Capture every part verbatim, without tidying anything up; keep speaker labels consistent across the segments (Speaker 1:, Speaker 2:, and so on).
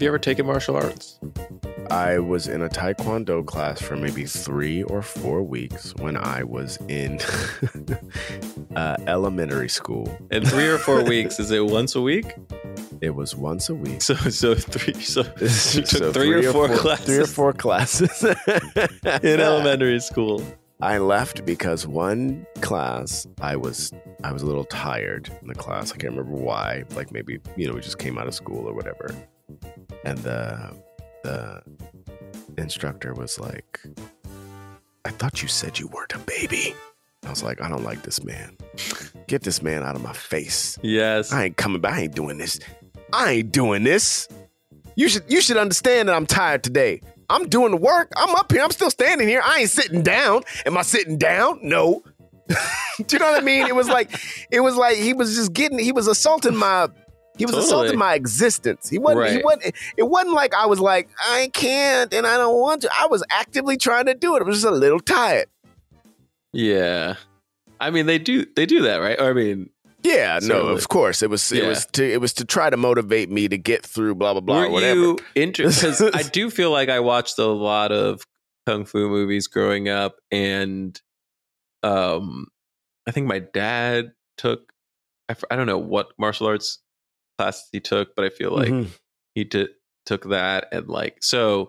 Speaker 1: you ever taken martial arts?
Speaker 2: I was in a Taekwondo class for maybe three or four weeks when I was in uh, elementary school.
Speaker 1: In three or four weeks, is it once a week?
Speaker 2: It was once a week.
Speaker 1: So, so three, so you took
Speaker 2: So
Speaker 1: three, or, four,
Speaker 2: four
Speaker 1: classes
Speaker 2: Three or four classes
Speaker 1: in elementary school.
Speaker 2: I left because one class I was I was a little tired in the class. I can't remember why. Like maybe, you know, we just came out of school or whatever. And the the instructor was like, I thought you said you weren't a baby. I was like, I don't like this man. Get this man out of my face.
Speaker 1: Yes.
Speaker 2: I ain't coming back. I ain't doing this. I ain't doing this. You should you should understand that I'm tired today. I'm doing the work. I'm up here. I'm still standing here. I ain't sitting down. Am I sitting down? No. Do you know what I mean? It was like, it was like he was just getting, he was assaulting my, he was
Speaker 1: Totally.
Speaker 2: assaulting my existence. He wasn't, he
Speaker 1: Right.
Speaker 2: wasn't, it wasn't like I was like, I can't and I don't want to. I was actively trying to do it. I was just a little tired.
Speaker 1: Yeah. I mean, they do they do that, right? Or, I mean,
Speaker 2: Yeah, no,
Speaker 1: Certainly.
Speaker 2: of course. It was, it
Speaker 1: Yeah.
Speaker 2: was to, it was to try to motivate me to get through blah, blah, blah,
Speaker 1: were
Speaker 2: or whatever.
Speaker 1: you interested? Because I do feel like I watched a lot of kung fu movies growing up, and um, I think my dad took, I, f- I don't know what martial arts classes he took, but I feel like
Speaker 2: Mhm.
Speaker 1: he did took that, and like so.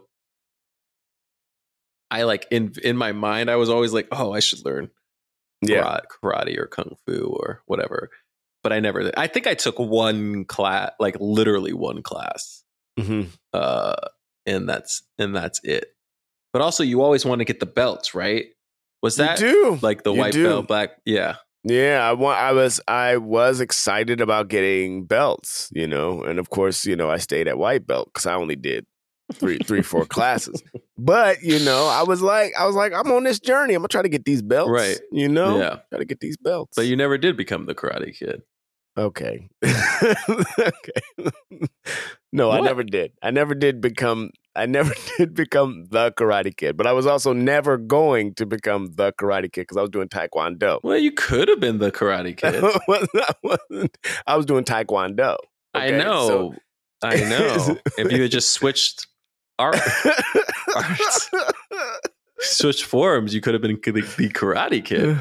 Speaker 1: I like in in my mind, I was always like, "Oh, I should learn
Speaker 2: Yeah.
Speaker 1: karate, karate or kung fu or whatever." But I never. I think I took one class, like literally one class,
Speaker 2: Mhm.
Speaker 1: uh, and that's and that's it. But also, you always want to get the belts, right? Was that
Speaker 2: you do.
Speaker 1: like the
Speaker 2: You
Speaker 1: white
Speaker 2: do.
Speaker 1: belt, black? Yeah,
Speaker 2: Yeah, I want. I was. I was excited about getting belts, you know, and of course, you know, I stayed at white belt because I only did three, three, four classes. But you know, I was like, I was like, I'm on this journey. I'm gonna try to get these belts,
Speaker 1: Right.
Speaker 2: You know,
Speaker 1: Yeah.
Speaker 2: try to get these belts.
Speaker 1: but you never did become the Karate Kid.
Speaker 2: okay? Okay. No, I
Speaker 1: What?
Speaker 2: never did. I never did become. I never did become the Karate Kid. But I was also never going to become the Karate Kid because I was doing Taekwondo.
Speaker 1: Well, you could have been the Karate Kid.
Speaker 2: I wasn't- I was doing Taekwondo.
Speaker 1: I
Speaker 2: okay?
Speaker 1: know,
Speaker 2: So-
Speaker 1: I know. If you had just switched art, arts, switched forms, you could have been the, the Karate Kid.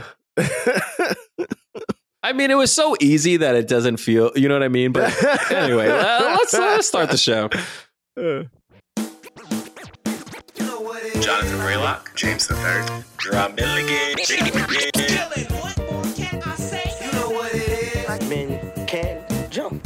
Speaker 1: I mean, it was so easy that it doesn't feel, you know what I mean? But anyway, uh, let's, let's start the show.
Speaker 3: Jonathan Raylock, James the Third, Rob Milligan.
Speaker 4: What more can I say? You know what it is.
Speaker 5: Black men can't jump.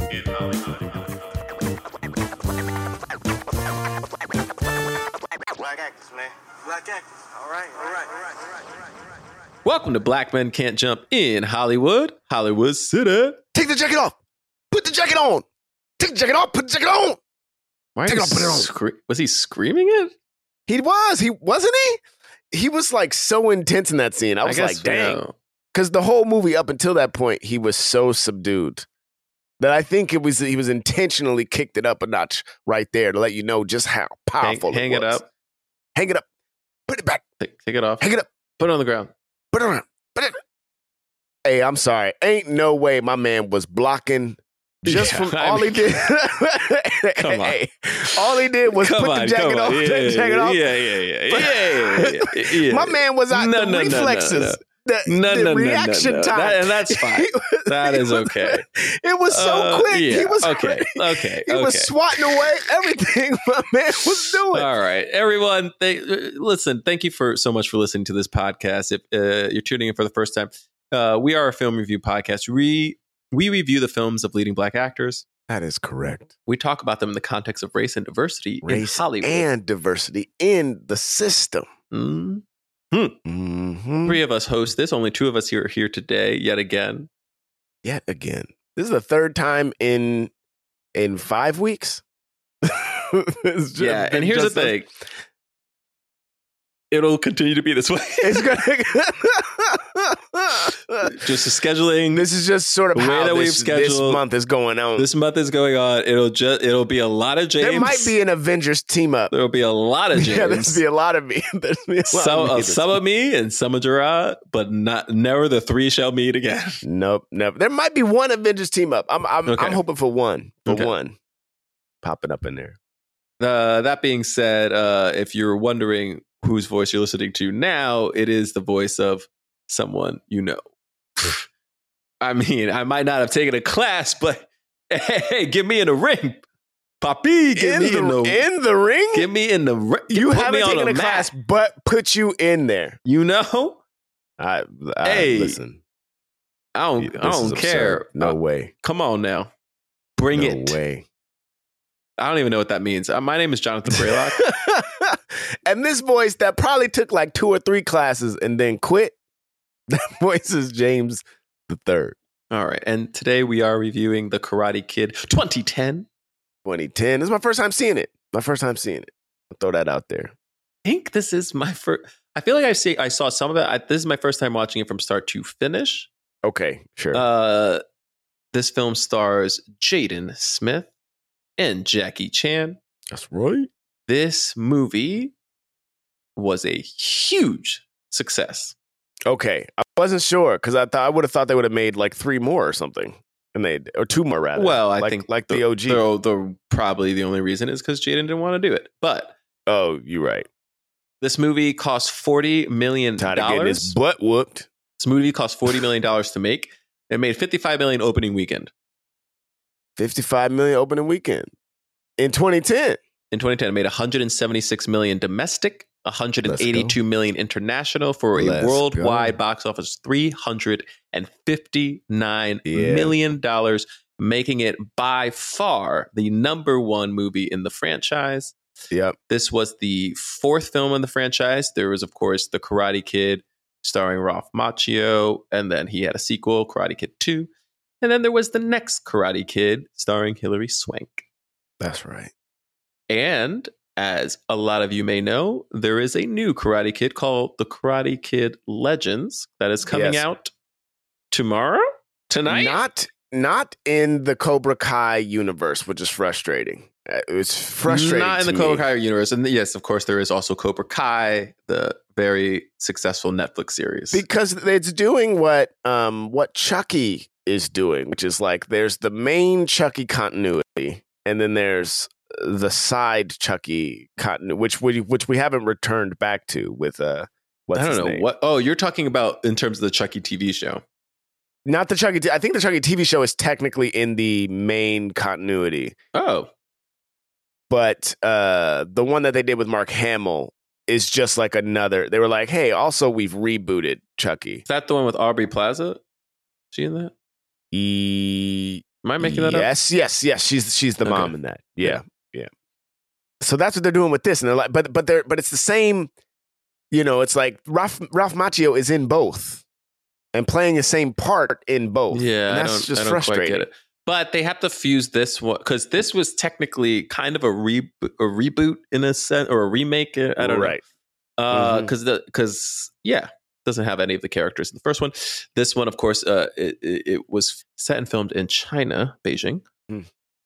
Speaker 3: Black actors, man. Black actors. All right, all right, all right, all right, all right, all right.
Speaker 1: Welcome to Black Men Can't Jump in Hollywood, Hollywood City.
Speaker 2: Take the jacket off. Put the jacket on. Take the jacket off. Put the jacket on.
Speaker 1: Why
Speaker 2: Take it
Speaker 1: is
Speaker 2: off, put it on.
Speaker 1: scre- was he screaming it?
Speaker 2: He was. He wasn't he? He was like so intense in that scene. I was like, dang.
Speaker 1: no.
Speaker 2: Because the whole movie up until that point, he was so subdued that I think it was he was intentionally kicked it up a notch right there to let you know just how
Speaker 1: Hang,
Speaker 2: powerful
Speaker 1: hang
Speaker 2: it
Speaker 1: it
Speaker 2: was.
Speaker 1: up,
Speaker 2: Hang it up. Put it back.
Speaker 1: take, take it off,
Speaker 2: Hang it up.
Speaker 1: put it on the ground.
Speaker 2: Put it around. Put it. Hey, I'm sorry. Ain't no way my man was blocking just
Speaker 1: Yeah,
Speaker 2: from
Speaker 1: I
Speaker 2: all
Speaker 1: mean,
Speaker 2: he did.
Speaker 1: come on.
Speaker 2: Hey, all he did was
Speaker 1: Come
Speaker 2: put
Speaker 1: on,
Speaker 2: the jacket
Speaker 1: come on.
Speaker 2: off.
Speaker 1: Yeah,
Speaker 2: Take the jacket
Speaker 1: yeah,
Speaker 2: off.
Speaker 1: yeah, yeah, yeah, yeah, yeah, yeah, yeah.
Speaker 2: My man was out.
Speaker 1: No,
Speaker 2: the
Speaker 1: no, no, no,
Speaker 2: reflexes.
Speaker 1: no.
Speaker 2: The,
Speaker 1: No,
Speaker 2: the
Speaker 1: no, no,
Speaker 2: reaction
Speaker 1: no, no.
Speaker 2: time.
Speaker 1: That- and that's fine.
Speaker 2: It was-
Speaker 1: That
Speaker 2: it
Speaker 1: is
Speaker 2: was-
Speaker 1: okay.
Speaker 2: It was so
Speaker 1: Uh,
Speaker 2: quick.
Speaker 1: yeah,
Speaker 2: He was
Speaker 1: okay,
Speaker 2: he
Speaker 1: okay,
Speaker 2: was
Speaker 1: okay.
Speaker 2: swatting away everything my man was doing.
Speaker 1: All right, everyone. They, uh, listen, thank you for so much for listening to this podcast. If uh, you're tuning in for the first time, uh, we are a film review podcast. We we review the films of leading Black actors.
Speaker 2: That is correct.
Speaker 1: We talk about them in the context of race and diversity
Speaker 2: Race
Speaker 1: in Hollywood.
Speaker 2: and diversity in the system.
Speaker 1: Mm.
Speaker 2: Mm-hmm.
Speaker 1: Three of us host this. Only two of us here are here today, yet again.
Speaker 2: Yet again. This is the third time in in five weeks. It's just
Speaker 1: Yeah,
Speaker 2: been
Speaker 1: and here's the
Speaker 2: just us.
Speaker 1: thing. It'll continue to be this way.
Speaker 2: It's gonna.
Speaker 1: Just the scheduling.
Speaker 2: This is just sort of
Speaker 1: The way
Speaker 2: how
Speaker 1: that we've
Speaker 2: this, this
Speaker 1: scheduled
Speaker 2: month is going on.
Speaker 1: This month is going on. It'll just it'll be a lot of James.
Speaker 2: there might be an Avengers team up.
Speaker 1: There'll be a lot of James.
Speaker 2: Yeah, there'll be a lot of me. There'll be a lot
Speaker 1: some,
Speaker 2: of
Speaker 1: uh,
Speaker 2: me.
Speaker 1: some of me and some of Gerard, but not never the three shall meet again.
Speaker 2: Nope, never. There might be one Avengers team up. I'm I'm,
Speaker 1: Okay.
Speaker 2: I'm hoping for one. For
Speaker 1: Okay.
Speaker 2: one. Popping up in there.
Speaker 1: Uh, that being said, uh, if you're wondering whose voice you're listening to now, it is the voice of someone you know. I mean, I might not have taken a class, but hey, get me in the ring. Papi, get
Speaker 2: in
Speaker 1: me
Speaker 2: the,
Speaker 1: in the
Speaker 2: in the ring?
Speaker 1: Get me in the ring.
Speaker 2: You
Speaker 1: Put
Speaker 2: haven't
Speaker 1: me on
Speaker 2: taken a
Speaker 1: mat.
Speaker 2: class, but put you in there.
Speaker 1: You know?
Speaker 2: I, I
Speaker 1: Hey,
Speaker 2: listen.
Speaker 1: I don't,
Speaker 2: This
Speaker 1: I
Speaker 2: is
Speaker 1: don't
Speaker 2: absurd.
Speaker 1: care.
Speaker 2: No
Speaker 1: Uh,
Speaker 2: way.
Speaker 1: Come on now. Bring
Speaker 2: No
Speaker 1: it.
Speaker 2: way.
Speaker 1: I don't even know what that means. Uh, my name is Jonathan Braylock.
Speaker 2: And this voice that probably took like two or three classes and then quit, that voice is James the Third.
Speaker 1: All right. And today we are reviewing The Karate Kid twenty ten.
Speaker 2: twenty ten. This is my first time seeing it. My first time seeing it. I'll throw that out there.
Speaker 1: I think this is my first. I feel like I see. I saw some of it. I, this is my first time watching it from start to finish.
Speaker 2: Okay, sure.
Speaker 1: Uh, this film stars Jaden Smith and Jackie Chan.
Speaker 2: That's right.
Speaker 1: This movie was a huge success.
Speaker 2: Okay, I wasn't sure because I thought I would have thought they would have made like three more or something, and they or two more rather.
Speaker 1: Well, I
Speaker 2: like,
Speaker 1: think
Speaker 2: like the, O G.
Speaker 1: The, the probably the only reason is because Jaden didn't want to do it. But
Speaker 2: oh, you're right.
Speaker 1: this movie cost forty million
Speaker 2: Tired of getting his
Speaker 1: dollars.
Speaker 2: butt whooped.
Speaker 1: This movie cost forty million dollars to make. It made fifty-five million dollars opening weekend.
Speaker 2: fifty-five million opening weekend in twenty ten.
Speaker 1: In twenty ten, it made one hundred seventy-six million dollars domestic, one hundred eighty-two million dollars international for a
Speaker 2: Let's
Speaker 1: worldwide
Speaker 2: go.
Speaker 1: box office three hundred fifty-nine
Speaker 2: Yeah.
Speaker 1: million dollars, making it by far the number one movie in the franchise.
Speaker 2: Yep.
Speaker 1: This was the fourth film in the franchise. There was, of course, The Karate Kid starring Ralph Macchio, and then he had a sequel, Karate Kid two. And then there was the next Karate Kid starring Hilary Swank.
Speaker 2: That's right.
Speaker 1: And as a lot of you may know, there is a new Karate Kid called The Karate Kid Legends that is coming
Speaker 2: Yes.
Speaker 1: out tomorrow? Tonight?
Speaker 2: Not not in the Cobra Kai universe, which is frustrating. Uh, It's frustrating.
Speaker 1: Not in
Speaker 2: to
Speaker 1: the Cobra
Speaker 2: me.
Speaker 1: Kai universe. And yes, of course, there is also Cobra Kai, the very successful Netflix series.
Speaker 2: Because it's doing what um what Chucky is doing, which is like there's the main Chucky continuity, and then there's the side Chucky continuity, which we which we haven't returned back to with uh what's
Speaker 1: I don't
Speaker 2: his
Speaker 1: know
Speaker 2: name?
Speaker 1: what. Oh, you're talking about in terms of the Chucky T V show.
Speaker 2: Not the Chucky. T- I think the Chucky T V show is technically in the main continuity,
Speaker 1: Oh,
Speaker 2: but uh the one that they did with Mark Hamill is just like another. They were like, hey, also we've rebooted Chucky.
Speaker 1: is that the one with Aubrey Plaza? She in that?
Speaker 2: E-
Speaker 1: Am I making that up?
Speaker 2: yes, yes, yes. She's she's the
Speaker 1: Okay.
Speaker 2: mom in that. Yeah, yeah. So that's what they're doing with this, and they're like, but but they're but it's the same. You know, it's like Ralph Ralph Macchio is in both and playing the same part in both.
Speaker 1: Yeah,
Speaker 2: and
Speaker 1: I
Speaker 2: that's
Speaker 1: don't,
Speaker 2: just
Speaker 1: I don't
Speaker 2: frustrating.
Speaker 1: quite get it. But they have to fuse this one because this was technically kind of a, re- a reboot in a sense, or a remake. I don't
Speaker 2: right.
Speaker 1: know.
Speaker 2: Mhm.
Speaker 1: Because the because yeah, doesn't have any of the characters in the first one. This one, of course, uh, it, it, it was set and filmed in China, Beijing.
Speaker 2: Hmm.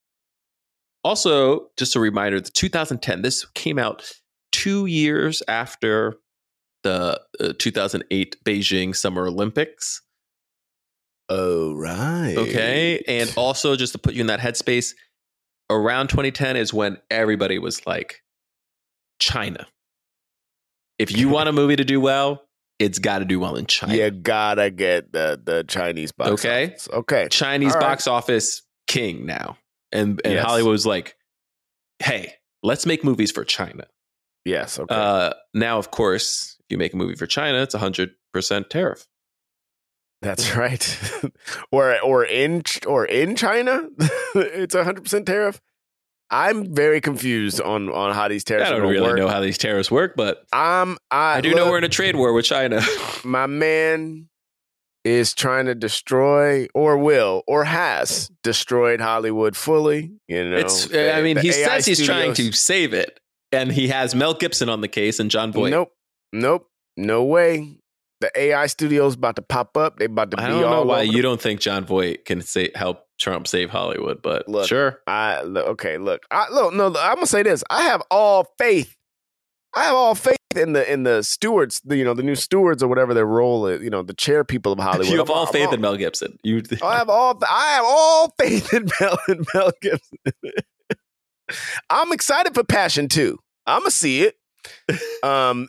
Speaker 1: Also, just a reminder: the two thousand ten. This came out two years after the uh, two thousand eight Beijing Summer Olympics.
Speaker 2: Oh right.
Speaker 1: Okay. And also, just to put you in that headspace, around twenty ten is when everybody was like, China. If you want a movie to do well, it's got to do well in China.
Speaker 2: you gotta get the the Chinese box.
Speaker 1: Okay.
Speaker 2: office. Okay.
Speaker 1: Chinese
Speaker 2: All right.
Speaker 1: box office king now. And, and
Speaker 2: Yes.
Speaker 1: Hollywood was like, hey, let's make movies for China.
Speaker 2: Yes. Okay.
Speaker 1: Uh, now, of course, if you make a movie for China, it's one hundred percent tariff.
Speaker 2: That's right. or or in or in China, it's a hundred percent tariff. I'm very confused on on how these tariffs
Speaker 1: I
Speaker 2: are
Speaker 1: don't
Speaker 2: gonna
Speaker 1: really
Speaker 2: work.
Speaker 1: know how these tariffs work, but
Speaker 2: Um, I,
Speaker 1: I do
Speaker 2: look,
Speaker 1: know we're in a trade war with China.
Speaker 2: my man is trying to destroy, or will, or has destroyed Hollywood fully. You know,
Speaker 1: It's.
Speaker 2: The-
Speaker 1: I mean,
Speaker 2: the
Speaker 1: he
Speaker 2: A I
Speaker 1: says he's trying
Speaker 2: studios-
Speaker 1: to save it, and he has Mel Gibson on the case and John Voight.
Speaker 2: Nope, nope, no way. The A I studios about to pop up. They about to be
Speaker 1: I don't
Speaker 2: all
Speaker 1: know why
Speaker 2: over
Speaker 1: you
Speaker 2: the-
Speaker 1: don't think John Voight can say, help Trump save Hollywood, but
Speaker 2: Look,
Speaker 1: sure.
Speaker 2: I look, okay, look, I look. No, I'm gonna say this. I have all faith. I have all faith in the in the stewards. The, you know, the new stewards or whatever their role is. You know, the chair people of Hollywood.
Speaker 1: You have
Speaker 2: I'm-
Speaker 1: all
Speaker 2: I'm
Speaker 1: faith in Mel Gibson. You,
Speaker 2: I have all. I have all faith in Mel, in Mel Gibson. I'm excited for Passion two. I'm gonna see it. Um,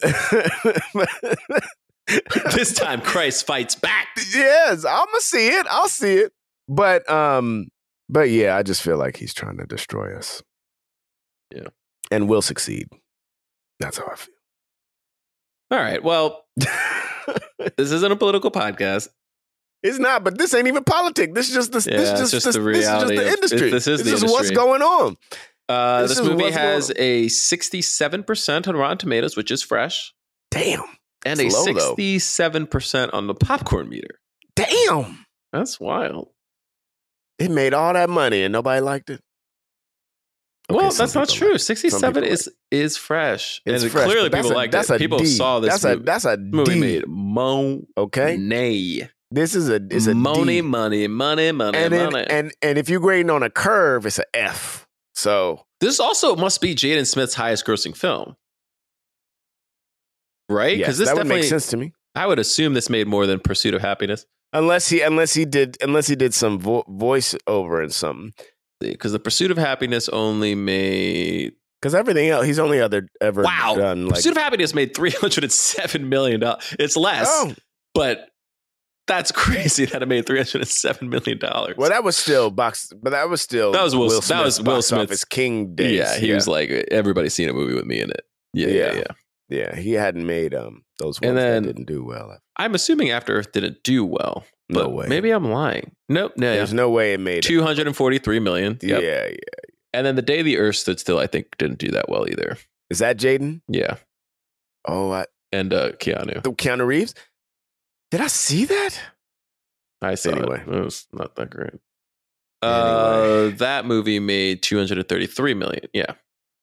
Speaker 1: This time, Christ fights back.
Speaker 2: yes, I'm gonna see it. I'll see it. But um, but yeah, I just feel like he's trying to destroy us.
Speaker 1: Yeah,
Speaker 2: and will succeed. That's how I feel.
Speaker 1: All right. Well, this isn't a political podcast.
Speaker 2: It's not, but this ain't even politics. This is just the,
Speaker 1: Yeah,
Speaker 2: this is
Speaker 1: it's
Speaker 2: just,
Speaker 1: just
Speaker 2: this,
Speaker 1: the
Speaker 2: this is just
Speaker 1: reality
Speaker 2: the
Speaker 1: of-
Speaker 2: industry.
Speaker 1: this is the
Speaker 2: this is what's
Speaker 1: industry.
Speaker 2: going on.
Speaker 1: Uh,
Speaker 2: This
Speaker 1: this
Speaker 2: is
Speaker 1: movie
Speaker 2: what's
Speaker 1: has
Speaker 2: going
Speaker 1: a sixty-seven percent on Rotten Tomatoes, which is fresh,
Speaker 2: Damn.
Speaker 1: and
Speaker 2: It's
Speaker 1: a
Speaker 2: low, though.
Speaker 1: sixty-seven percent on the popcorn meter.
Speaker 2: Damn.
Speaker 1: That's wild.
Speaker 2: It made all that money and nobody liked it. Okay,
Speaker 1: Well,
Speaker 2: some
Speaker 1: that's not
Speaker 2: people
Speaker 1: true.
Speaker 2: like it. Some
Speaker 1: sixty-seven
Speaker 2: people
Speaker 1: is is fresh,
Speaker 2: It's
Speaker 1: and
Speaker 2: fresh,
Speaker 1: clearly
Speaker 2: but that's
Speaker 1: people
Speaker 2: a-
Speaker 1: liked
Speaker 2: that's
Speaker 1: it.
Speaker 2: a
Speaker 1: People
Speaker 2: D.
Speaker 1: saw this
Speaker 2: That's
Speaker 1: movie.
Speaker 2: a that's a
Speaker 1: movie
Speaker 2: D.
Speaker 1: made mo
Speaker 2: Okay.
Speaker 1: nay
Speaker 2: This is a is a
Speaker 1: money,
Speaker 2: D.
Speaker 1: money, money, money,
Speaker 2: and then,
Speaker 1: money.
Speaker 2: and and if you're grading on a curve, it's an F. So
Speaker 1: This also must be Jaden Smith's highest grossing film, right?
Speaker 2: yes,
Speaker 1: this
Speaker 2: that would
Speaker 1: definitely,
Speaker 2: make sense to me.
Speaker 1: I would assume this made more than Pursuit of Happiness,
Speaker 2: Unless he unless he did unless he did some vo- voice over and something.
Speaker 1: because the Pursuit of Happiness only made
Speaker 2: Because everything else, he's only other ever
Speaker 1: wow.
Speaker 2: done like.
Speaker 1: Pursuit of Happiness made three hundred seven million dollars. It's less,
Speaker 2: Oh,
Speaker 1: but that's crazy that it made three hundred seven million dollars.
Speaker 2: well, that was still box, but that was still
Speaker 1: That was Will- that
Speaker 2: Smith's
Speaker 1: was Will
Speaker 2: box
Speaker 1: Smith's-
Speaker 2: office king days.
Speaker 1: Yeah, he was like, everybody's seen a movie with me in it. Yeah, yeah,
Speaker 2: Yeah.
Speaker 1: yeah.
Speaker 2: yeah, he hadn't made um those ones
Speaker 1: And then-
Speaker 2: that didn't do well.
Speaker 1: I'm assuming After Earth didn't do well.
Speaker 2: No
Speaker 1: But
Speaker 2: way.
Speaker 1: maybe I'm lying. Nope. No.
Speaker 2: There's no way it made it.
Speaker 1: two hundred forty-three million.
Speaker 2: Yeah,
Speaker 1: Yep.
Speaker 2: yeah.
Speaker 1: And then The Day the Earth Stood Still, I think, didn't do that well either.
Speaker 2: Is that Jaden?
Speaker 1: Yeah.
Speaker 2: Oh, I,
Speaker 1: And uh, Keanu.
Speaker 2: the Keanu Reeves. Did I see that?
Speaker 1: I saw
Speaker 2: Anyway.
Speaker 1: it. It was not that great. Uh, that movie made two hundred thirty-three million. Yeah.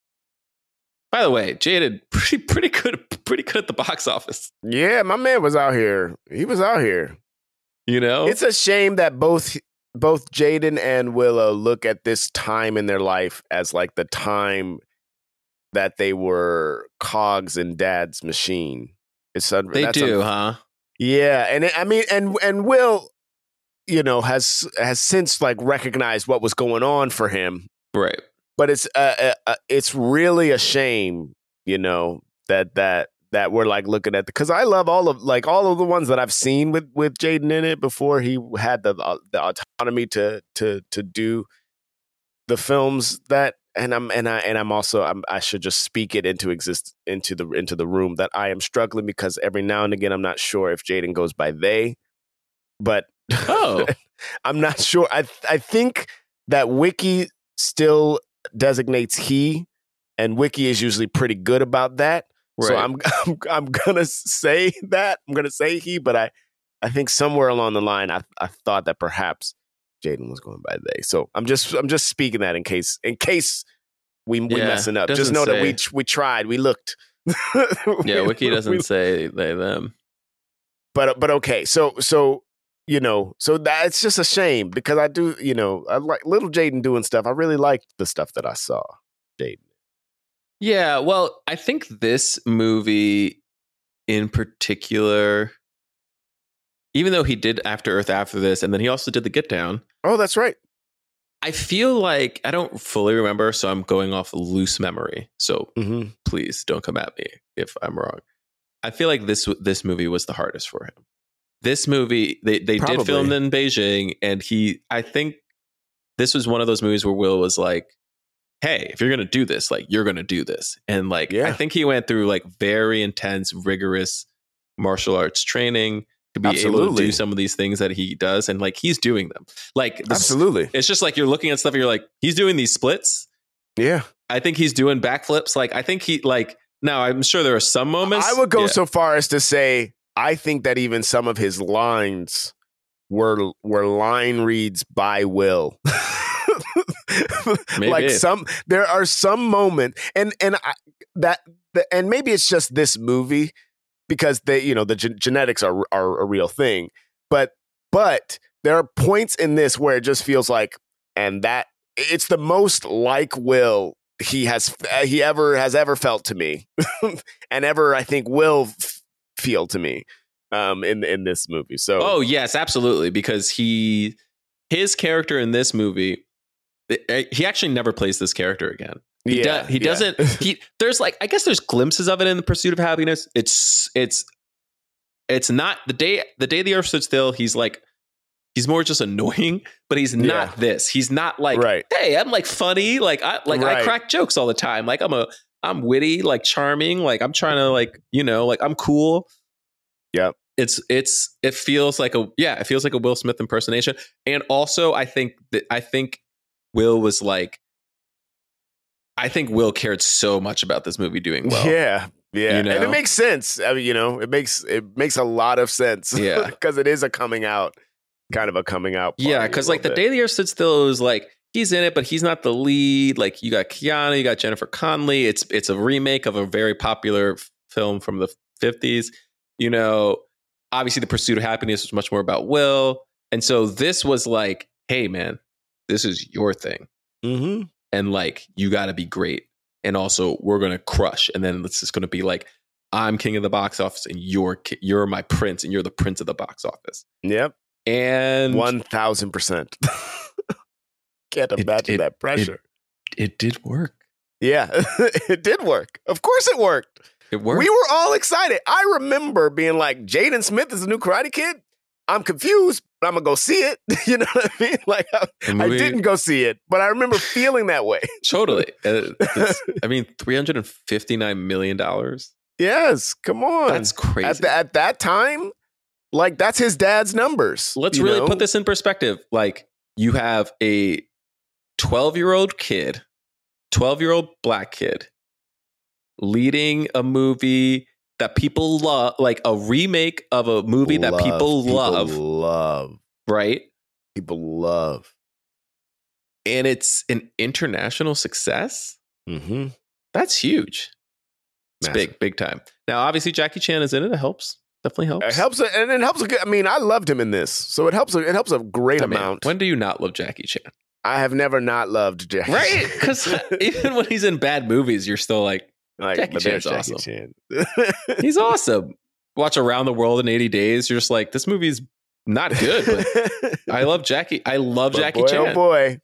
Speaker 1: By the way, Jaded pretty pretty good pretty good at the box office.
Speaker 2: Yeah, my man was out here. He was out here.
Speaker 1: You know?
Speaker 2: It's a shame that both both Jaden and Willow look at this time in their life as like the time that they were cogs in Dad's machine. It's un-
Speaker 1: they
Speaker 2: that's
Speaker 1: do,
Speaker 2: un-
Speaker 1: huh?
Speaker 2: yeah, and it, I mean, and and Will, you know, has has since like recognized what was going on for him.
Speaker 1: Right.
Speaker 2: But it's uh, uh, uh, it's really a shame, you know, that that that we're like looking at, because I love all of like all of the ones that I've seen with with Jaden in it before he had the uh, the autonomy to to to do the films that, and I'm and I and I'm also I'm, I should just speak it into exist into the into the room that I am struggling, because every now and again I'm not sure if Jaden goes by they, but
Speaker 1: Oh.
Speaker 2: I'm not sure. I I think that Wiki still designates he, and Wiki is usually pretty good about that. So
Speaker 1: Right.
Speaker 2: I'm, I'm I'm gonna say that I'm gonna say he, but I I think somewhere along the line I I thought that perhaps Jaden was going by they. So I'm just I'm just speaking that in case in case we we
Speaker 1: Yeah,
Speaker 2: messing up. Just
Speaker 1: doesn't
Speaker 2: know that we
Speaker 1: say.
Speaker 2: we tried, we looked.
Speaker 1: Yeah, Wiki doesn't
Speaker 2: We-
Speaker 1: say they them.
Speaker 2: but but okay, so so you know, so that it's just a shame, because I do, you know, I like little Jaden doing stuff. I really liked the stuff that I saw Jaden.
Speaker 1: Yeah, well, I think this movie in particular, even though he did After Earth after this, and then he also did The Get Down,
Speaker 2: Oh, that's right.
Speaker 1: I feel like I don't fully remember, so I'm going off loose memory. So
Speaker 2: Mm-hmm.
Speaker 1: please don't come at me if I'm wrong. I feel like this this movie was the hardest for him. This movie, they they did
Speaker 2: Probably.
Speaker 1: film in Beijing, and he, I think this was one of those movies where Will was like, hey, if you're going to do this, like, you're going to do this. And like,
Speaker 2: Yeah.
Speaker 1: I think he went through like very intense, rigorous martial arts training to be able to
Speaker 2: Absolutely.
Speaker 1: do some of these things that he does. And like, he's doing them. Like, this,
Speaker 2: Absolutely.
Speaker 1: it's just like you're looking at stuff and you're like, he's doing these splits.
Speaker 2: Yeah.
Speaker 1: I think he's doing backflips. Like, I think he, like, now I'm sure there are some moments.
Speaker 2: I would go
Speaker 1: Yeah.
Speaker 2: so far as to say I think that even some of his lines were were line reads by Will.
Speaker 1: Maybe.
Speaker 2: Like some, there are some moments, and and I, that the, and maybe it's just this movie, because they, you know, the gen- genetics are are a real thing, but but there are points in this where it just feels like, and that it's the most like Will he has he ever has ever felt to me, and ever I think will f- feel to me um, in in this movie. So
Speaker 1: Oh yes, absolutely. Because he, his character in this movie, he actually never plays this character again. He,
Speaker 2: Yeah,
Speaker 1: do, he
Speaker 2: yeah.
Speaker 1: doesn't. He there's like I guess there's glimpses of it in The Pursuit of Happiness. It's it's it's not the day the day the earth stood still. He's like he's more just annoying, but he's not
Speaker 2: Yeah.
Speaker 1: this. He's not like
Speaker 2: Right.
Speaker 1: hey, I'm like funny, like I like I
Speaker 2: Right.
Speaker 1: crack jokes all the time. Like I'm a I'm witty, like charming, like I'm trying to like you know like I'm cool.
Speaker 2: Yep.
Speaker 1: It's it's it feels like a yeah it feels like a Will Smith impersonation, and also I think that I think Will was like. I think Will cared so much about this movie doing well.
Speaker 2: Yeah, yeah,
Speaker 1: You know?
Speaker 2: and it makes sense. I mean, you know, it makes it makes a lot of sense.
Speaker 1: Yeah.
Speaker 2: because it is a coming out, kind of a coming out. Party
Speaker 1: Yeah,
Speaker 2: a
Speaker 1: because
Speaker 2: little
Speaker 1: like the
Speaker 2: bit.
Speaker 1: day the earth stood still, it was like he's in it, but he's not the lead. Like you got Keanu, you got Jennifer Connelly. It's it's a remake of a very popular f- film from the fifties. You know, obviously, The Pursuit of Happiness was much more about Will, and so this was like, hey, man, this is your thing.
Speaker 2: Mhm.
Speaker 1: And like you got to be great, and also we're gonna crush, and then it's just gonna be like I'm king of the box office, and you're ki- you're my prince, and you're the prince of the box office.
Speaker 2: Yep,
Speaker 1: And
Speaker 2: one thousand percent. Can't
Speaker 1: It-
Speaker 2: imagine
Speaker 1: it-
Speaker 2: that pressure.
Speaker 1: it did work.
Speaker 2: yeah, it did work. Of course, it worked.
Speaker 1: It worked.
Speaker 2: We were all excited. I remember being like, Jaden Smith is a new Karate Kid. I'm confused, but I'm gonna go see it. You know what I mean? Like I,
Speaker 1: The
Speaker 2: I
Speaker 1: movie-
Speaker 2: didn't go see it, but I remember feeling that way.
Speaker 1: Totally. Uh, it's- I mean, three hundred fifty-nine million dollars.
Speaker 2: Yes, come on.
Speaker 1: That's crazy.
Speaker 2: At, the, at that time, like that's his dad's numbers.
Speaker 1: Let's
Speaker 2: you
Speaker 1: really
Speaker 2: know?
Speaker 1: put this in perspective. Like, you have a twelve-year-old kid, twelve-year-old black kid, leading a movie that people love, like a remake of a movie that
Speaker 2: Love.
Speaker 1: people love,
Speaker 2: love.
Speaker 1: right?
Speaker 2: People love.
Speaker 1: And it's an international success.
Speaker 2: Mm-hmm.
Speaker 1: That's huge. It's
Speaker 2: Massive.
Speaker 1: big, big time. Now, obviously, Jackie Chan is in it. It helps. Definitely helps.
Speaker 2: It helps, and it helps. A good, I mean, I loved him in this, so it helps. It helps a great
Speaker 1: I mean,
Speaker 2: amount.
Speaker 1: when do you not love Jackie Chan?
Speaker 2: I have never not loved Jackie.
Speaker 1: Right? Because even when he's in bad movies, you're still like,
Speaker 2: like,
Speaker 1: Jackie
Speaker 2: but there's
Speaker 1: Chan's
Speaker 2: Jackie
Speaker 1: awesome.
Speaker 2: Chan.
Speaker 1: he's awesome. Watch Around the World in eighty days. You're just like, this movie's not good, but I love Jackie. I love
Speaker 2: But
Speaker 1: Jackie
Speaker 2: boy,
Speaker 1: Chan.
Speaker 2: Oh boy.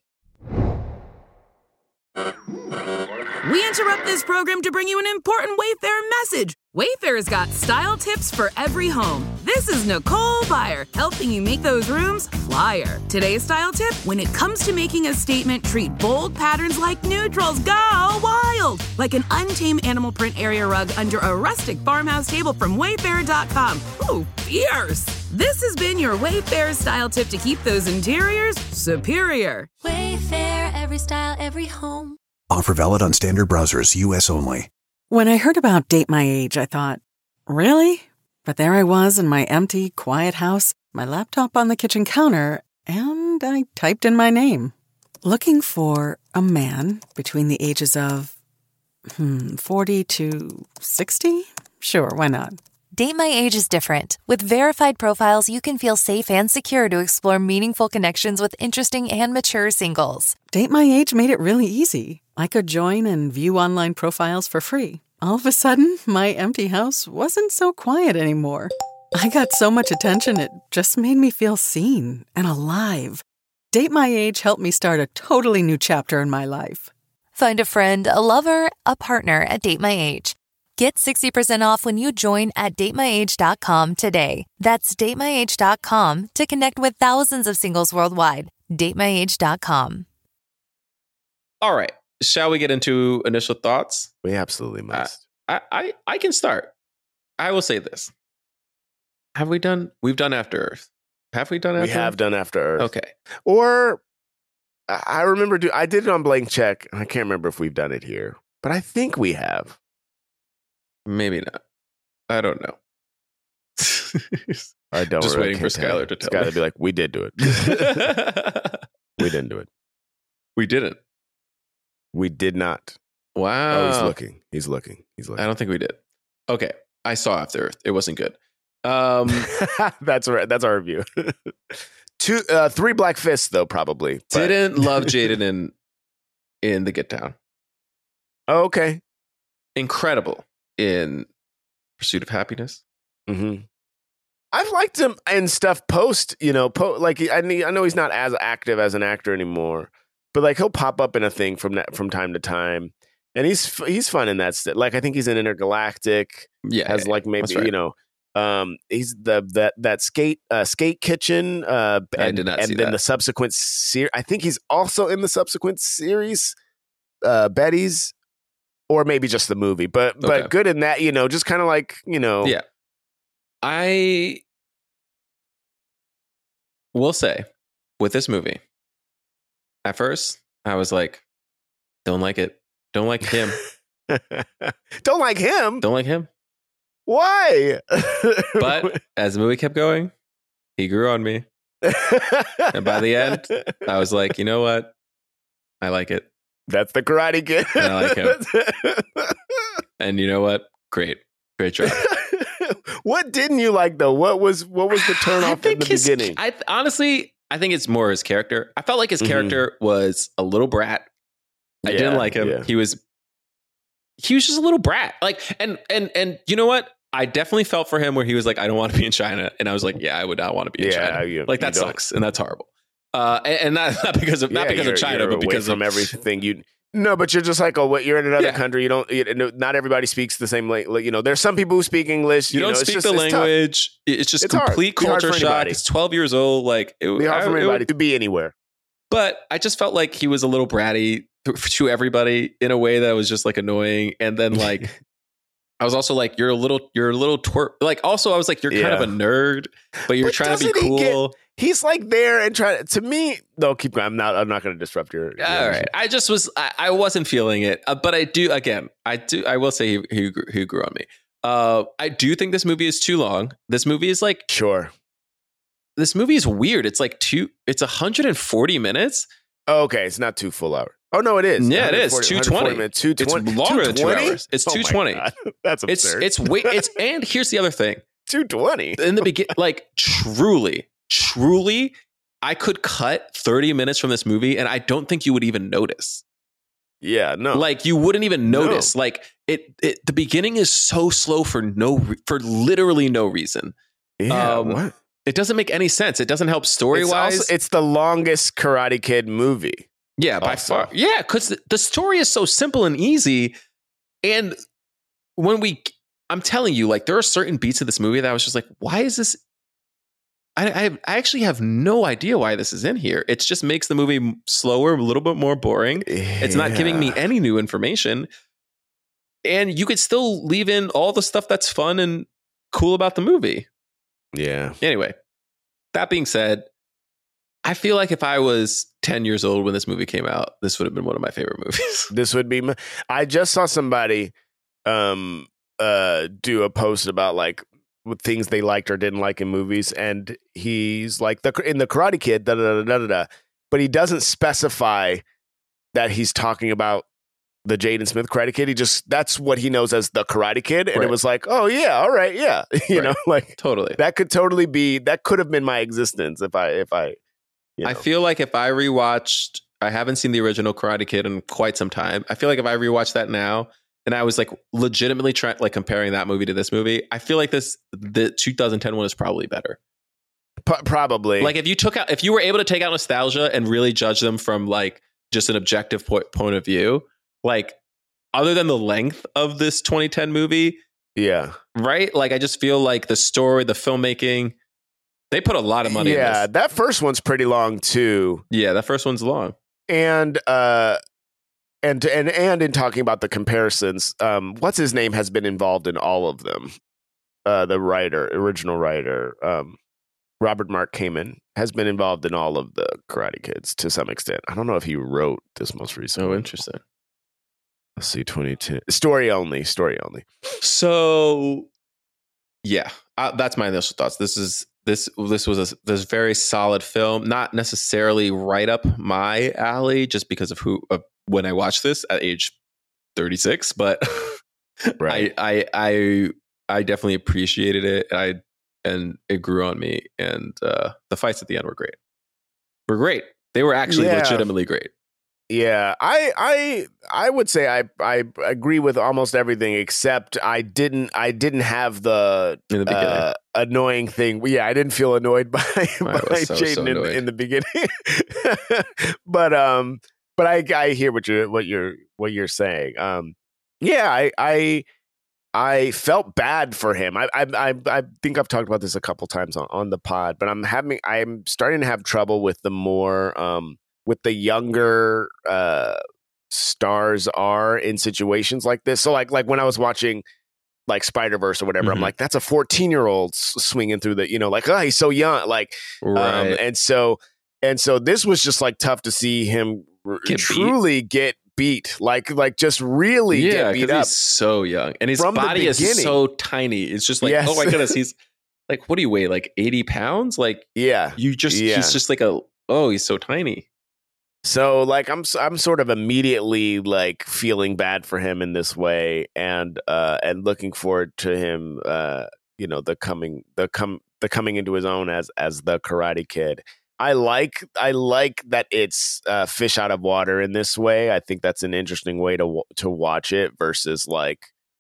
Speaker 6: We interrupt this program to bring you an important Wayfair message. Wayfair's got style tips for every home. This is Nicole Byer, helping you make those rooms flyer. Today's style tip, when it comes to making a statement, treat bold patterns like neutrals. Go wild! Like an untamed animal print area rug under a rustic farmhouse table from Wayfair dot com. Ooh, fierce! This has been your Wayfair style tip to keep those interiors superior.
Speaker 7: Wayfair, every style, every home.
Speaker 8: Offer valid on standard browsers, U S only.
Speaker 9: When I heard about Date My Age, I thought, really? But there I was in my empty, quiet house, my laptop on the kitchen counter, and I typed in my name. Looking for a man between the ages of, hmm, forty to sixty? Sure, why not?
Speaker 10: Date My Age is different. With verified profiles, you can feel safe and secure to explore meaningful connections with interesting and mature singles.
Speaker 9: Date My Age made it really easy. I could join and view online profiles for free. All of a sudden, my empty house wasn't so quiet anymore. I got so much attention, it just made me feel seen and alive. Date My Age helped me start a totally new chapter in my life.
Speaker 10: Find a friend, a lover, a partner at Date My Age. Get sixty percent off when you join at date my age dot com today. That's date my age dot com to connect with thousands of singles worldwide. date my age dot com.
Speaker 1: All right. Shall we get into initial thoughts?
Speaker 2: We absolutely must.
Speaker 1: I, I, I can start. I will say this. Have we done, we've done After Earth. Have we done After
Speaker 2: we have
Speaker 1: Earth?
Speaker 2: done After Earth.
Speaker 1: Okay.
Speaker 2: Or I I remember do I did it on Blank Check. I can't remember if we've done it here, but I think we have.
Speaker 1: Maybe not. I don't know.
Speaker 2: I don't
Speaker 1: Just
Speaker 2: really
Speaker 1: waiting for
Speaker 2: can't tell.
Speaker 1: Skylar to
Speaker 2: It's
Speaker 1: tell
Speaker 2: gotta
Speaker 1: me.
Speaker 2: be like, we did do it. We didn't do it.
Speaker 1: We didn't.
Speaker 2: We did not.
Speaker 1: Wow.
Speaker 2: Oh, he's looking. He's looking. He's looking.
Speaker 1: I don't think we did. Okay. I saw After Earth. It wasn't good. Um,
Speaker 2: That's right. That's our review. Two, uh, three black fists though, probably. but-
Speaker 1: didn't love Jaden in in The Get Down.
Speaker 2: Oh, okay.
Speaker 1: Incredible in Pursuit of Happiness.
Speaker 2: Mm-hmm. I've liked him in stuff post. You know, po- like I, ne- I know he's not as active as an actor anymore, but like he'll pop up in a thing from that from time to time, and he's he's fun in that. St- like I think he's in Intergalactic.
Speaker 1: Yeah,
Speaker 2: has like maybe
Speaker 1: right.
Speaker 2: you know. Um, he's the that that skate uh, skate kitchen. Uh, and,
Speaker 1: I did not
Speaker 2: and
Speaker 1: see
Speaker 2: then
Speaker 1: that.
Speaker 2: the subsequent series. I think he's also in the subsequent series. Uh, Betty's, or maybe just the movie, but
Speaker 1: Okay.
Speaker 2: but good in that. You know, just kind of like you know.
Speaker 1: Yeah, I will say with this movie, at first I was like, don't like it, don't like him,
Speaker 2: Don't like him.
Speaker 1: don't like him.
Speaker 2: Why?
Speaker 1: But as the movie kept going, he grew on me. And by the end, I was like, you know what? I like it.
Speaker 2: That's the Karate Kid.
Speaker 1: And I like him. And you know what? Great. Great job.
Speaker 2: What didn't you like though? What was what was the turn
Speaker 1: I
Speaker 2: off in
Speaker 1: think
Speaker 2: the
Speaker 1: his,
Speaker 2: beginning?
Speaker 1: I honestly, I think it's more his character. I felt like his
Speaker 2: Mhm.
Speaker 1: character was a little brat. I
Speaker 2: Yeah,
Speaker 1: didn't like him.
Speaker 2: yeah.
Speaker 1: He was he was just a little brat. Like, and and and you know what? I definitely felt for him where he was like, I don't want to be in China. And I was like, yeah, I would not want to be in
Speaker 2: Yeah,
Speaker 1: China.
Speaker 2: you-
Speaker 1: like
Speaker 2: you
Speaker 1: that
Speaker 2: don't.
Speaker 1: sucks. And that's horrible. Uh, and, and not, not because of not
Speaker 2: Yeah,
Speaker 1: because of
Speaker 2: you're-
Speaker 1: China,
Speaker 2: you're
Speaker 1: but
Speaker 2: away
Speaker 1: because
Speaker 2: from
Speaker 1: of
Speaker 2: everything you. No, but you're just like, oh, what? You're in another
Speaker 1: Yeah.
Speaker 2: country. You don't. You know, not everybody speaks the same language. You know, there's some people who speak English.
Speaker 1: You,
Speaker 2: You,
Speaker 1: don't
Speaker 2: know, it's
Speaker 1: speak
Speaker 2: just,
Speaker 1: the
Speaker 2: it's tough.
Speaker 1: language. It's just
Speaker 2: It's hard.
Speaker 1: complete
Speaker 2: It'd be hard
Speaker 1: culture
Speaker 2: for
Speaker 1: shock.
Speaker 2: anybody.
Speaker 1: It's twelve years old. Like it,
Speaker 2: It'd be hard
Speaker 1: I-
Speaker 2: for
Speaker 1: it
Speaker 2: anybody
Speaker 1: would-
Speaker 2: to be anywhere.
Speaker 1: But I just felt like he was a little bratty to, to everybody in a way that was just like annoying. And then like, I was also like, you're a little, you're a little twerp. Like also, I was like, you're kind of
Speaker 2: Yeah.
Speaker 1: a nerd, but you're
Speaker 2: But
Speaker 1: trying to be
Speaker 2: doesn't he get-
Speaker 1: cool.
Speaker 2: He's like there and trying to me. No, keep going. I'm not. I'm not going to disrupt your. your
Speaker 1: All right. I just was, I, I wasn't feeling it, uh, but I do, again, I do, I will say he, he, grew- he grew on me. Uh, I do think this movie is too long. This movie is like,
Speaker 2: Sure.
Speaker 1: this movie is weird. It's like two, it's one hundred forty minutes.
Speaker 2: Oh, okay, it's not two full hours. Oh no, it is.
Speaker 1: Yeah, it is.
Speaker 2: one hundred forty
Speaker 1: two twenty.
Speaker 2: minutes. two twenty.
Speaker 1: It's longer than two
Speaker 2: two twenty?
Speaker 1: hours. It's
Speaker 2: Oh my
Speaker 1: two twenty.
Speaker 2: God. That's
Speaker 1: It's,
Speaker 2: absurd.
Speaker 1: it's, wait, it's, and here's the other thing.
Speaker 2: two twenty.
Speaker 1: In the begin, like truly, truly, I could cut thirty minutes from this movie and I don't think you would even notice.
Speaker 2: Yeah, no.
Speaker 1: Like you wouldn't even notice. Like it, it, the beginning is so slow for no, re- for literally no reason.
Speaker 2: yeah,
Speaker 1: um,
Speaker 2: what?
Speaker 1: It doesn't make any sense. It doesn't help story
Speaker 2: It's,
Speaker 1: wise.
Speaker 2: also, it's the longest Karate Kid movie.
Speaker 1: Yeah, by
Speaker 2: also.
Speaker 1: far. Yeah, because the, the story is so simple and easy. And when we, I'm telling you, like there are certain beats of this movie that I was just like, why is this? I, I, I actually have no idea why this is in here. It just makes the movie slower, a little bit more boring. It's not giving me
Speaker 2: Yeah.
Speaker 1: any new information. And you could still leave in all the stuff that's fun and cool about the movie.
Speaker 2: Yeah.
Speaker 1: Anyway, that being said, I feel like if I was ten years old when this movie came out, this would have been one of my favorite movies.
Speaker 2: This would be. My, I just saw somebody um, uh, do a post about like what things they liked or didn't like in movies, and he's like the in the Karate Kid, da da da da da, da but he doesn't specify that he's talking about the Jaden Smith Karate Kid. He just that's what he knows as the Karate Kid, and
Speaker 1: Right.
Speaker 2: it was like, oh yeah, all right, yeah, you
Speaker 1: Right.
Speaker 2: know, like
Speaker 1: Totally.
Speaker 2: that could totally be that could have been my existence if I if I. You know.
Speaker 1: I feel like if I rewatched, I haven't seen the original Karate Kid in quite some time. I feel like if I rewatched that now and I was like legitimately trying, like comparing that movie to this movie, I feel like this, the two thousand ten one is probably better.
Speaker 2: P- probably
Speaker 1: Like if you took out, if you were able to take out nostalgia and really judge them from like just an objective point, point of view, like other than the length of this twenty ten movie,
Speaker 2: yeah.
Speaker 1: right? Like I just feel like the story, the filmmaking, they put a lot of money
Speaker 2: Yeah,
Speaker 1: in this.
Speaker 2: that first one's pretty long too.
Speaker 1: Yeah, that first one's long.
Speaker 2: And uh and and and in talking about the comparisons, um what's his name has been involved in all of them. Uh the writer, original writer, um Robert Mark Kamen has been involved in all of the Karate Kids to some extent. I don't know if he wrote this most recent.
Speaker 1: Oh,
Speaker 2: one.
Speaker 1: interesting.
Speaker 2: Let's see, twenty ten. Story only, story only.
Speaker 1: So, yeah, uh, that's my initial thoughts. This is this this was a this very solid film, not necessarily right up my alley, just because of who uh, when I watched this at age thirty-six, but
Speaker 2: Right.
Speaker 1: I, I I I definitely appreciated it. I and it grew on me, and uh, the fights at the end were great. Were great. They were actually
Speaker 2: Yeah.
Speaker 1: legitimately great.
Speaker 2: Yeah, I I I would say I I agree with almost everything except I didn't I didn't have the
Speaker 1: In the beginning.
Speaker 2: uh, annoying thing. Yeah, I didn't feel annoyed by, by
Speaker 1: was so, so
Speaker 2: Jaden in,
Speaker 1: annoyed.
Speaker 2: in the beginning. But um but I I hear what you're what you're what you're saying. Um, yeah, I I I felt bad for him. I I I, I think I've talked about this a couple times on, on the pod, but I'm having I'm starting to have trouble with the more um with the younger uh stars are in situations like this. So like like when I was watching like Spider-Verse or whatever, mm-hmm. I'm like, that's a fourteen year old swinging through the, you know, like, oh, he's so young. Like,
Speaker 1: right.
Speaker 2: um, and so, and so this was just like tough to see him r-
Speaker 1: get
Speaker 2: truly beat. get beat, like, like just really
Speaker 1: yeah,
Speaker 2: get beat up.
Speaker 1: He's so young and his
Speaker 2: From
Speaker 1: body is so tiny. It's just like, yes. oh my goodness. He's like, what do you weigh? Like eighty pounds? Like,
Speaker 2: yeah,
Speaker 1: you just,
Speaker 2: yeah.
Speaker 1: he's just like a, oh, he's so tiny.
Speaker 2: So like I'm I'm sort of immediately like feeling bad for him in this way, and uh, and looking forward to him, uh, you know, the coming the come the coming into his own as as the Karate Kid. I like I like that it's uh, fish out of water in this way. I think that's an interesting way to to watch it versus like,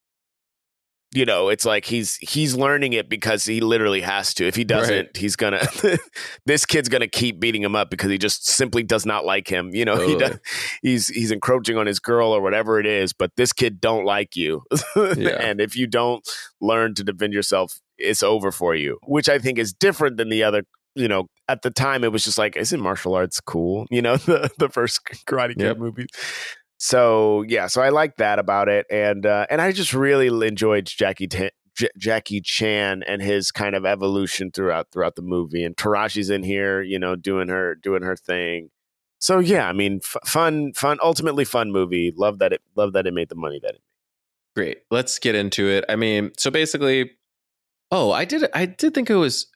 Speaker 2: you know, it's like he's he's learning it because he literally has to. If he doesn't, right. he's gonna this kid's gonna keep beating him up because he just simply does not like him. You know, totally. he does, he's he's encroaching on his girl or whatever it is. But this kid don't like you, yeah. and if you don't learn to defend yourself, it's over for you. Which I think is different than the other. You know, at the time it was just like, isn't martial arts cool? You know, the the first Karate Kid yep. movie. So yeah, so I like that about it, and uh, and I just really enjoyed Jackie T- J- Jackie Chan and his kind of evolution throughout throughout the movie. And Tarashi's in here, you know, doing her doing her thing. So yeah, I mean, f- fun, fun, ultimately fun movie. Love that it, love that it made the money that it made.
Speaker 1: Great, let's get into it. I mean, so basically, oh, I did, I did think it was.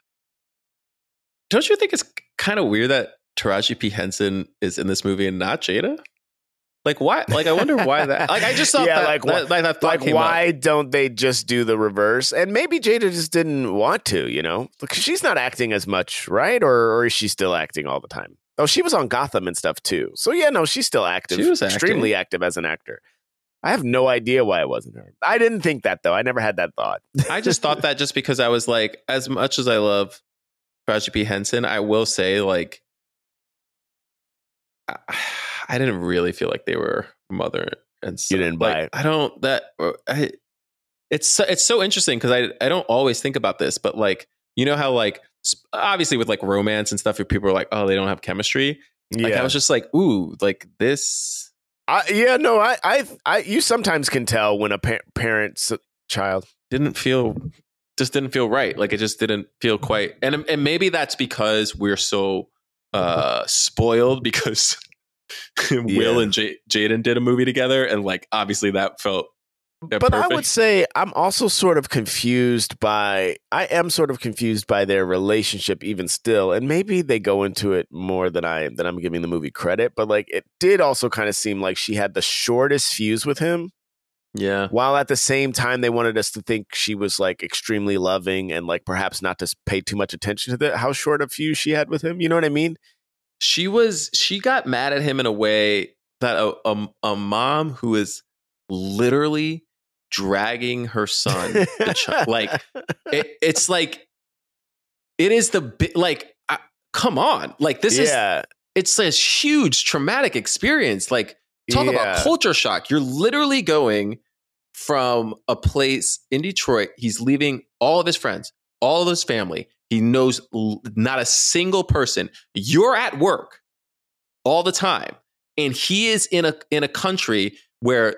Speaker 1: Don't you think it's kind of weird that Taraji P. Henson is in this movie and not Jada? Like why? Like I wonder why that. Like I just thought
Speaker 2: yeah,
Speaker 1: that,
Speaker 2: like,
Speaker 1: that, that, that
Speaker 2: like why
Speaker 1: up.
Speaker 2: don't they just do the reverse? And maybe Jada just didn't want to, you know, because she's not acting as much, right? Or, or is she still acting all the time? Oh, she was on Gotham and stuff too. So yeah, no, she's still active.
Speaker 1: She was
Speaker 2: extremely
Speaker 1: acting.
Speaker 2: active as an actor. I have no idea why it wasn't her. I didn't think that though. I never had that thought.
Speaker 1: I just thought that just because I was like, as much as I love Taraji P. Henson, I will say like. I, I didn't really feel like they were mother and son.
Speaker 2: You didn't buy
Speaker 1: like,
Speaker 2: it.
Speaker 1: I don't that I, it's so, it's so interesting because I I don't always think about this, but like you know how like obviously with like romance and stuff, if people are like, oh, they don't have chemistry.
Speaker 2: Yeah.
Speaker 1: Like I was just like, ooh, like this.
Speaker 2: I, yeah, no, I, I, I, you sometimes can tell when a pa- parent's child
Speaker 1: didn't feel, just didn't feel right. Like it just didn't feel quite, and and maybe that's because we're so uh, spoiled because. Will
Speaker 2: yeah.
Speaker 1: and J- Jaden did a movie together, and like obviously that felt
Speaker 2: but
Speaker 1: perfect.
Speaker 2: I would say I'm also sort of confused by I am sort of confused by their relationship even still, and maybe they go into it more than I than I'm giving the movie credit, but like it did also kind of seem like she had the shortest fuse with him,
Speaker 1: yeah,
Speaker 2: while at the same time they wanted us to think she was like extremely loving and like perhaps not to pay too much attention to the, how short a fuse she had with him, you know what I mean?
Speaker 1: She was, she got mad at him in a way that a, a, a mom who is literally dragging her son, the ch- like, it, it's like, it is the, bi- like, I, come on. Like, this
Speaker 2: yeah.
Speaker 1: is, it's a huge traumatic experience. Like, talk
Speaker 2: yeah.
Speaker 1: about culture shock. You're literally going from a place in Detroit. He's leaving all of his friends, all of his family. He knows l- not a single person. You're at work all the time, and he is in a in a country where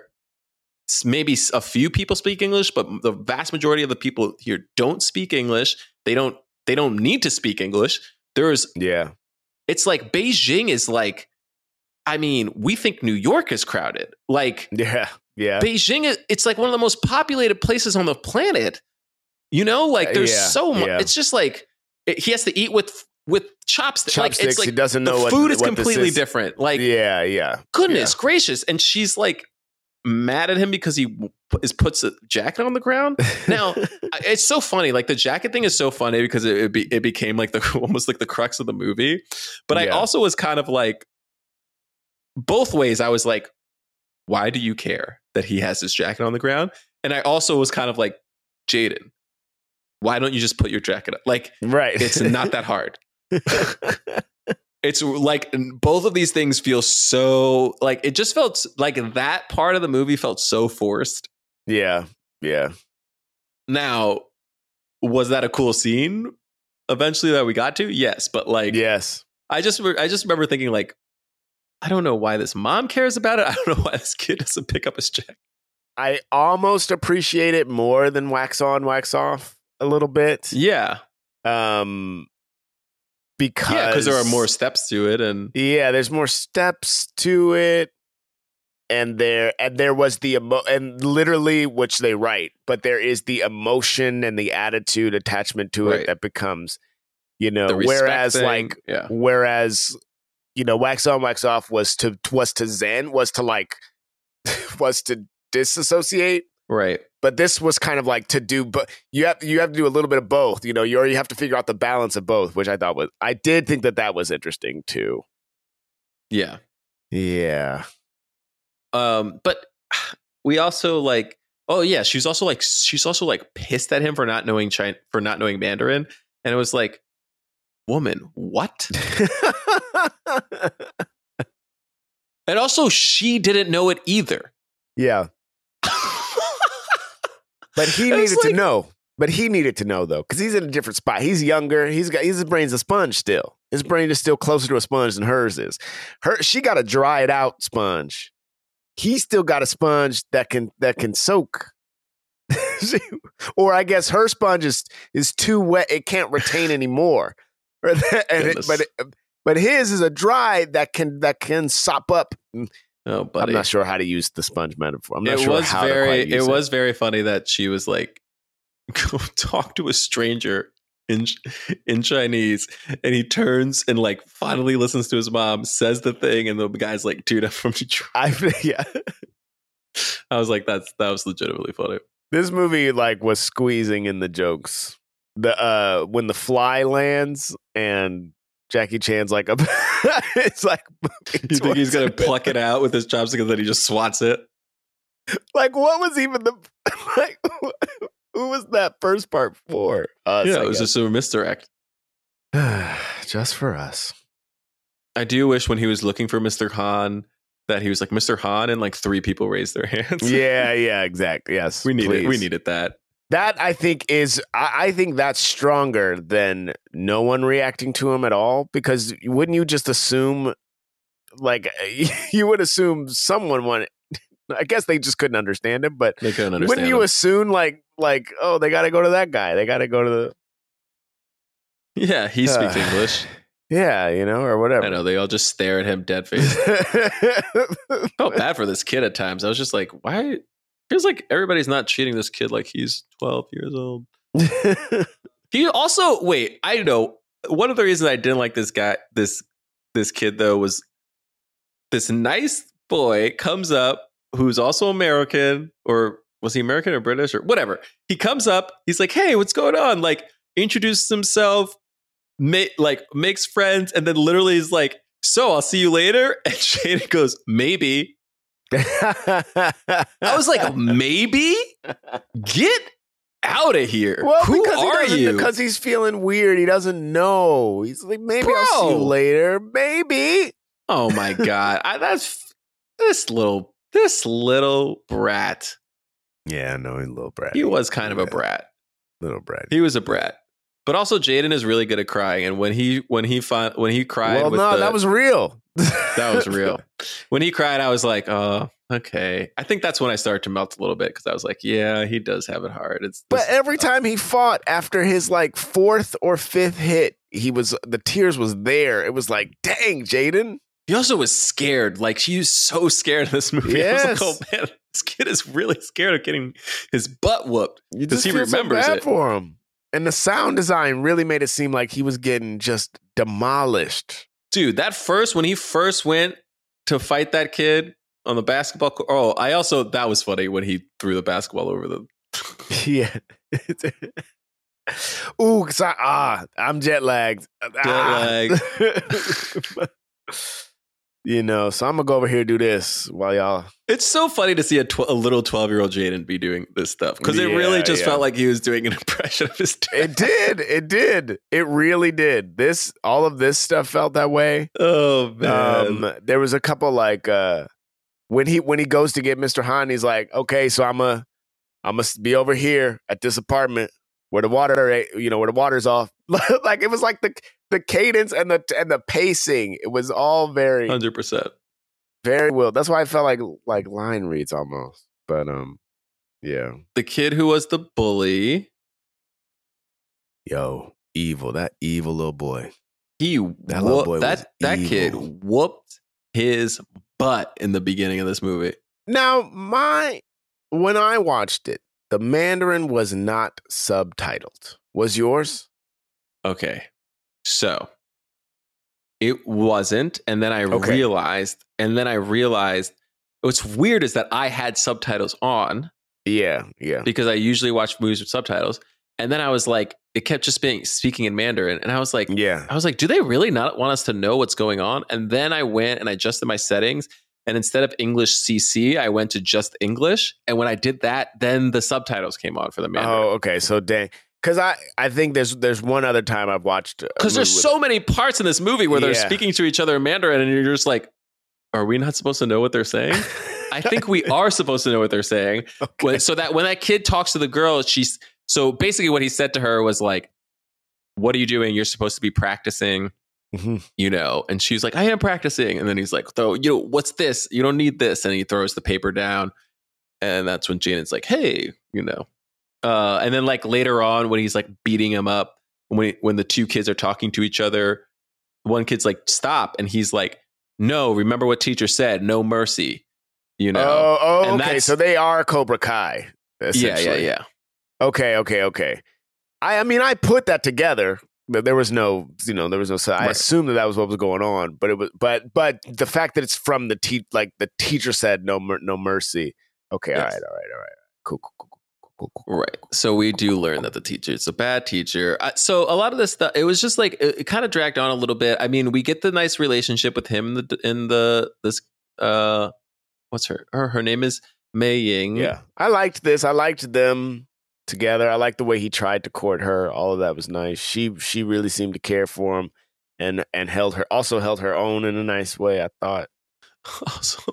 Speaker 1: maybe a few people speak English, but the vast majority of the people here don't speak English. They don't they don't need to speak English. There's
Speaker 2: yeah.
Speaker 1: It's like Beijing is like, I mean, we think New York is crowded. Like
Speaker 2: yeah, yeah.
Speaker 1: Beijing is it's like one of the most populated places on the planet. You know, like there's
Speaker 2: yeah,
Speaker 1: so much.
Speaker 2: yeah.
Speaker 1: It's just like it, he has to eat with with chopsticks.
Speaker 2: Chopsticks.
Speaker 1: Like, it's like
Speaker 2: he doesn't know
Speaker 1: the
Speaker 2: what
Speaker 1: food is
Speaker 2: what
Speaker 1: completely
Speaker 2: is.
Speaker 1: different. Like,
Speaker 2: yeah, yeah.
Speaker 1: Goodness
Speaker 2: yeah.
Speaker 1: gracious! And she's like mad at him because he is puts a jacket on the ground. Now it's so funny. Like the jacket thing is so funny because it it, be, it became like the almost like the crux of the movie. But yeah. I also was kind of like both ways. I was like, why do you care that he has his jacket on the ground? And I also was kind of like, Jaden, why don't you just put your jacket up? Like,
Speaker 2: right.
Speaker 1: It's not that hard. It's like both of these things feel so like it just felt like that part of the movie felt so forced.
Speaker 2: Yeah. Yeah.
Speaker 1: Now, was that a cool scene eventually that we got to? Yes. But like,
Speaker 2: yes,
Speaker 1: I just, I just remember thinking like, I don't know why this mom cares about it. I don't know why this kid doesn't pick up his check.
Speaker 2: I almost appreciate it more than wax on, wax off a little bit.
Speaker 1: Yeah.
Speaker 2: Um, because
Speaker 1: yeah, because there are more steps to it, and
Speaker 2: yeah, there's more steps to it, and there and there was the emo- and literally which they write, but there is the emotion and the attitude attachment to
Speaker 1: Right.
Speaker 2: it that becomes, you know,
Speaker 1: The respect
Speaker 2: whereas
Speaker 1: thing,
Speaker 2: like
Speaker 1: yeah.
Speaker 2: whereas you know, wax on, wax off was to was to zen was to like was to disassociate.
Speaker 1: Right.
Speaker 2: But this was kind of like to do, but you have you have to do a little bit of both. You know, you already have to figure out the balance of both, which I thought was, I did think that that was interesting too.
Speaker 1: Yeah.
Speaker 2: Yeah.
Speaker 1: Um, but we also like, oh yeah, she's also like, she's also like pissed at him for not knowing China, for not knowing Mandarin, and it was like, woman, what? And also, she didn't know it either.
Speaker 2: Yeah. But he
Speaker 1: It's
Speaker 2: needed
Speaker 1: like-
Speaker 2: to know. But he needed to know though, because he's in a different spot. He's younger. He's got his brain's a sponge still. His brain is still closer to a sponge than hers is. Her she got a dried out sponge. He's still got a sponge that can that can soak. Or I guess her sponge is is too wet. It can't retain anymore. and it, but it, but his is a dry that can that can sop up.
Speaker 1: Oh, buddy.
Speaker 2: I'm not sure how to use the sponge metaphor. I'm not
Speaker 1: it
Speaker 2: sure
Speaker 1: was
Speaker 2: how
Speaker 1: very,
Speaker 2: to quite use
Speaker 1: it was very funny that she was like, go talk to a stranger in in Chinese, and he turns and like finally listens to his mom, says the thing, and the guy's like, dude, I'm from Detroit.
Speaker 2: I, yeah.
Speaker 1: I was like, that's that was legitimately funny.
Speaker 2: This movie like was squeezing in the jokes. The uh when the fly lands and Jackie Chan's like a it's like
Speaker 1: You think he's gonna pluck it out with his chopstick and then he just swats it?
Speaker 2: Like what was even the like who was that first part for? Us,
Speaker 1: yeah,
Speaker 2: I
Speaker 1: it was
Speaker 2: guess.
Speaker 1: just a misdirect.
Speaker 2: Just for us.
Speaker 1: I do wish when he was looking for Mister Han that he was like Mister Han, and like three people raised their hands.
Speaker 2: Yeah, yeah, exactly. Yes,
Speaker 1: we needed
Speaker 2: please.
Speaker 1: we needed that.
Speaker 2: That I think is I, I think that's stronger than no one reacting to him at all, because wouldn't you just assume like you would assume someone wanted I guess they just couldn't understand him, but
Speaker 1: They couldn't understand
Speaker 2: wouldn't you
Speaker 1: him.
Speaker 2: assume like like oh they got to go to that guy, they got to go to the
Speaker 1: Yeah, he speaks
Speaker 2: Uh,
Speaker 1: English.
Speaker 2: yeah, you know, or whatever.
Speaker 1: I know they all just stare at him dead face. Felt bad for this kid at times. I was just like, why? Feels like everybody's not treating this kid like he's twelve years old. He also wait. I know one of the reasons I didn't like this guy, this this kid though, was this nice boy comes up who's also American, or was he American or British or whatever? He comes up. He's like, "Hey, what's going on?" Like introduces himself, ma- like makes friends, and then literally is like, "So I'll see you later." And Shane goes, "Maybe." I was like, maybe? Get out of here.
Speaker 2: Well,
Speaker 1: Who
Speaker 2: because he
Speaker 1: are
Speaker 2: doesn't-
Speaker 1: you?
Speaker 2: Because he's feeling weird. He doesn't know. He's like, maybe I'll see you
Speaker 1: Bro.
Speaker 2: later. Maybe.
Speaker 1: Oh my God. I, that's this little, this little brat.
Speaker 2: Yeah, no, he's a little brat.
Speaker 1: He was kind of a brat.
Speaker 2: Little brat.
Speaker 1: He was a brat. But also Jaden is really good at crying. And when he, when he, fin- when he cried,
Speaker 2: Well,
Speaker 1: with
Speaker 2: no,
Speaker 1: the,
Speaker 2: that was real.
Speaker 1: that was real. When he cried, I was like, oh, okay. I think that's when I started to melt a little bit, because I was like, yeah, he does have it hard. It's
Speaker 2: But
Speaker 1: this-
Speaker 2: every time he fought after his like fourth or fifth hit, he was the tears was there. It was like, dang, Jaden.
Speaker 1: he also was scared. Like, he was so scared in this movie. I was
Speaker 2: Yes.
Speaker 1: like, oh man, this kid is really scared of getting his butt whooped.
Speaker 2: You
Speaker 1: Because
Speaker 2: just
Speaker 1: he
Speaker 2: feel
Speaker 1: remembers
Speaker 2: so bad
Speaker 1: it.
Speaker 2: for him. And the sound design really made it seem like he was getting just demolished.
Speaker 1: Dude, that first, when he first went to fight that kid on the basketball court. Oh, I also, that was funny when he threw the basketball over the.
Speaker 2: Yeah. Ooh, cause I, ah, I'm jet lagged.
Speaker 1: Jet lagged.
Speaker 2: You know, so I'm gonna go over here and do this while y'all.
Speaker 1: It's so funny to see a, tw- a little twelve-year-old Jaden be doing this stuff because it
Speaker 2: Yeah,
Speaker 1: really just
Speaker 2: yeah.
Speaker 1: felt like he was doing an impression of his dad.
Speaker 2: It did. It did. It really did. This, all of this stuff felt that way.
Speaker 1: Oh man.
Speaker 2: Um, there was a couple like uh, when he when he goes to get Mister Han, he's like, okay, so I'm a I'm gonna be over here at this apartment where the water, you know, where the water's off. Like it was like the the cadence and the and the pacing. It was all very
Speaker 1: one hundred percent.
Speaker 2: very well. That's why I felt like like line reads almost. But um, yeah.
Speaker 1: The kid who was the bully,
Speaker 2: Yo, evil. That evil little boy.
Speaker 1: he
Speaker 2: That little
Speaker 1: whoop-
Speaker 2: boy
Speaker 1: that
Speaker 2: was
Speaker 1: that kid
Speaker 2: evil.
Speaker 1: whooped his butt in the beginning of this movie.
Speaker 2: Now, my when I watched it, the Mandarin was not subtitled. Was yours?
Speaker 1: Okay. So it wasn't. And then I
Speaker 2: Okay.
Speaker 1: realized, and then I realized what's weird is that I had subtitles on
Speaker 2: Yeah, yeah.
Speaker 1: because I usually watch movies with subtitles. And then I was like, it kept just being speaking in Mandarin. And I was like,
Speaker 2: Yeah.
Speaker 1: I was like, do they really not want us to know what's going on? And then I went and I adjusted my settings. And instead of English C C, I went to just English. And when I did that, then the subtitles came on for the Mandarin.
Speaker 2: Oh, okay. So dang. Because I, I think there's there's one other time I've watched
Speaker 1: Because there's so many parts in this movie where they're
Speaker 2: Yeah.
Speaker 1: speaking to each other in Mandarin, and you're just like, are we not supposed to know what they're saying? I think we are supposed to know what they're saying.
Speaker 2: Okay.
Speaker 1: When- so that when that kid talks to the girl, she's so basically what he said to her was like, what are you doing? You're supposed to be practicing,
Speaker 2: Mhm.
Speaker 1: you know? And she's like, I am practicing. And then he's like, though, you know, what's this? You don't need this. And he throws the paper down. And that's when Janet's like, hey, you know. Uh, and then like later on when he's like beating him up, when he, when the two kids are talking to each other, one kid's like, stop. And he's like, no, remember what teacher said, no mercy, you know?
Speaker 2: Oh, oh
Speaker 1: And
Speaker 2: okay.
Speaker 1: that's-
Speaker 2: So they are Cobra Kai.
Speaker 1: yeah, yeah,
Speaker 2: essentially.
Speaker 1: yeah.
Speaker 2: Okay, okay, okay. I, I mean, I put that together. But there was no, you know, there was no. So I
Speaker 1: Right.
Speaker 2: assumed that that was what was going on. But it was, but, but the fact that it's from the te- like the teacher said, no, mer- no mercy. Okay, all
Speaker 1: Yes.
Speaker 2: right, all right, all right. Cool, cool, cool, cool, cool, cool.
Speaker 1: Right. So we do learn that the teacher is a bad teacher. Uh, so a lot of this stuff, it was just like, it, it kind of dragged on a little bit. I mean, we get the nice relationship with him in the, in the this, uh, what's her, her, her name is Mei Ying.
Speaker 2: Yeah, I liked this. I liked them together. I liked the way he tried to court her. All of that was nice. She she really seemed to care for him, and and held her also held her own in a nice way. I thought.
Speaker 1: Also,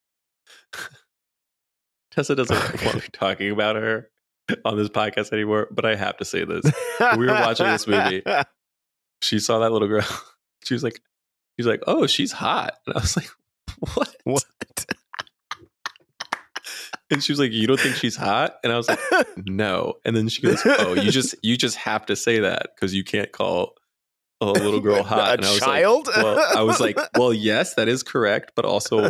Speaker 1: Tessa doesn't want me talking about her on this podcast anymore, but I have to say this. We were watching this movie. She saw that little girl. She was like, she's like, oh, she's hot. And I was like, what?
Speaker 2: What?
Speaker 1: And she was like, you don't think she's hot? And I was like, no. And then she goes, oh, you just you just have to say that because you can't call a little girl hot.
Speaker 2: A
Speaker 1: and I was
Speaker 2: child?
Speaker 1: Like, well, I was like, well, yes, that is correct, but also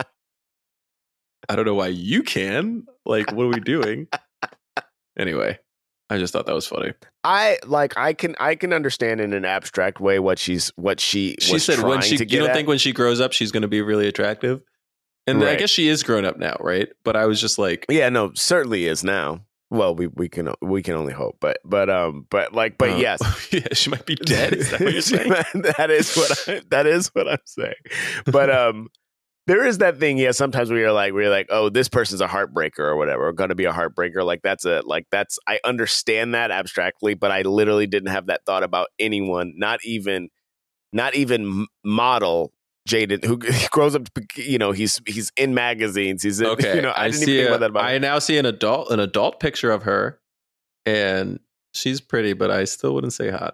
Speaker 1: I don't know why you can. Like, what are we doing? Anyway, I just thought that was funny.
Speaker 2: I like. I can. I can understand in an abstract way what she's. What she.
Speaker 1: She
Speaker 2: was
Speaker 1: said when
Speaker 2: trying
Speaker 1: she
Speaker 2: to
Speaker 1: you
Speaker 2: get
Speaker 1: don't
Speaker 2: at.
Speaker 1: think when she grows up she's going to be really attractive. And I
Speaker 2: Right.
Speaker 1: guess she is grown up now, right? But I was just like,
Speaker 2: Yeah. No. Certainly is now. Well, we we can we can only hope, but but um but like but
Speaker 1: uh,
Speaker 2: yes,
Speaker 1: yeah, she might be dead. Is that what you're saying?
Speaker 2: that is what I, that is what I'm saying. But um, there is that thing. Yeah, sometimes where you're like, where you're like, oh, this person's a heartbreaker or whatever, or going to be a heartbreaker. Like that's a like that's I understand that abstractly, but I literally didn't have that thought about anyone, not even not even model Jaden, who grows up. You know, he's he's in magazines. He's in,
Speaker 1: Okay,
Speaker 2: you know, I,
Speaker 1: I
Speaker 2: didn't
Speaker 1: see.
Speaker 2: even think
Speaker 1: A,
Speaker 2: about that. About
Speaker 1: I now see an adult an adult picture of her, and she's pretty, but I still wouldn't say hot.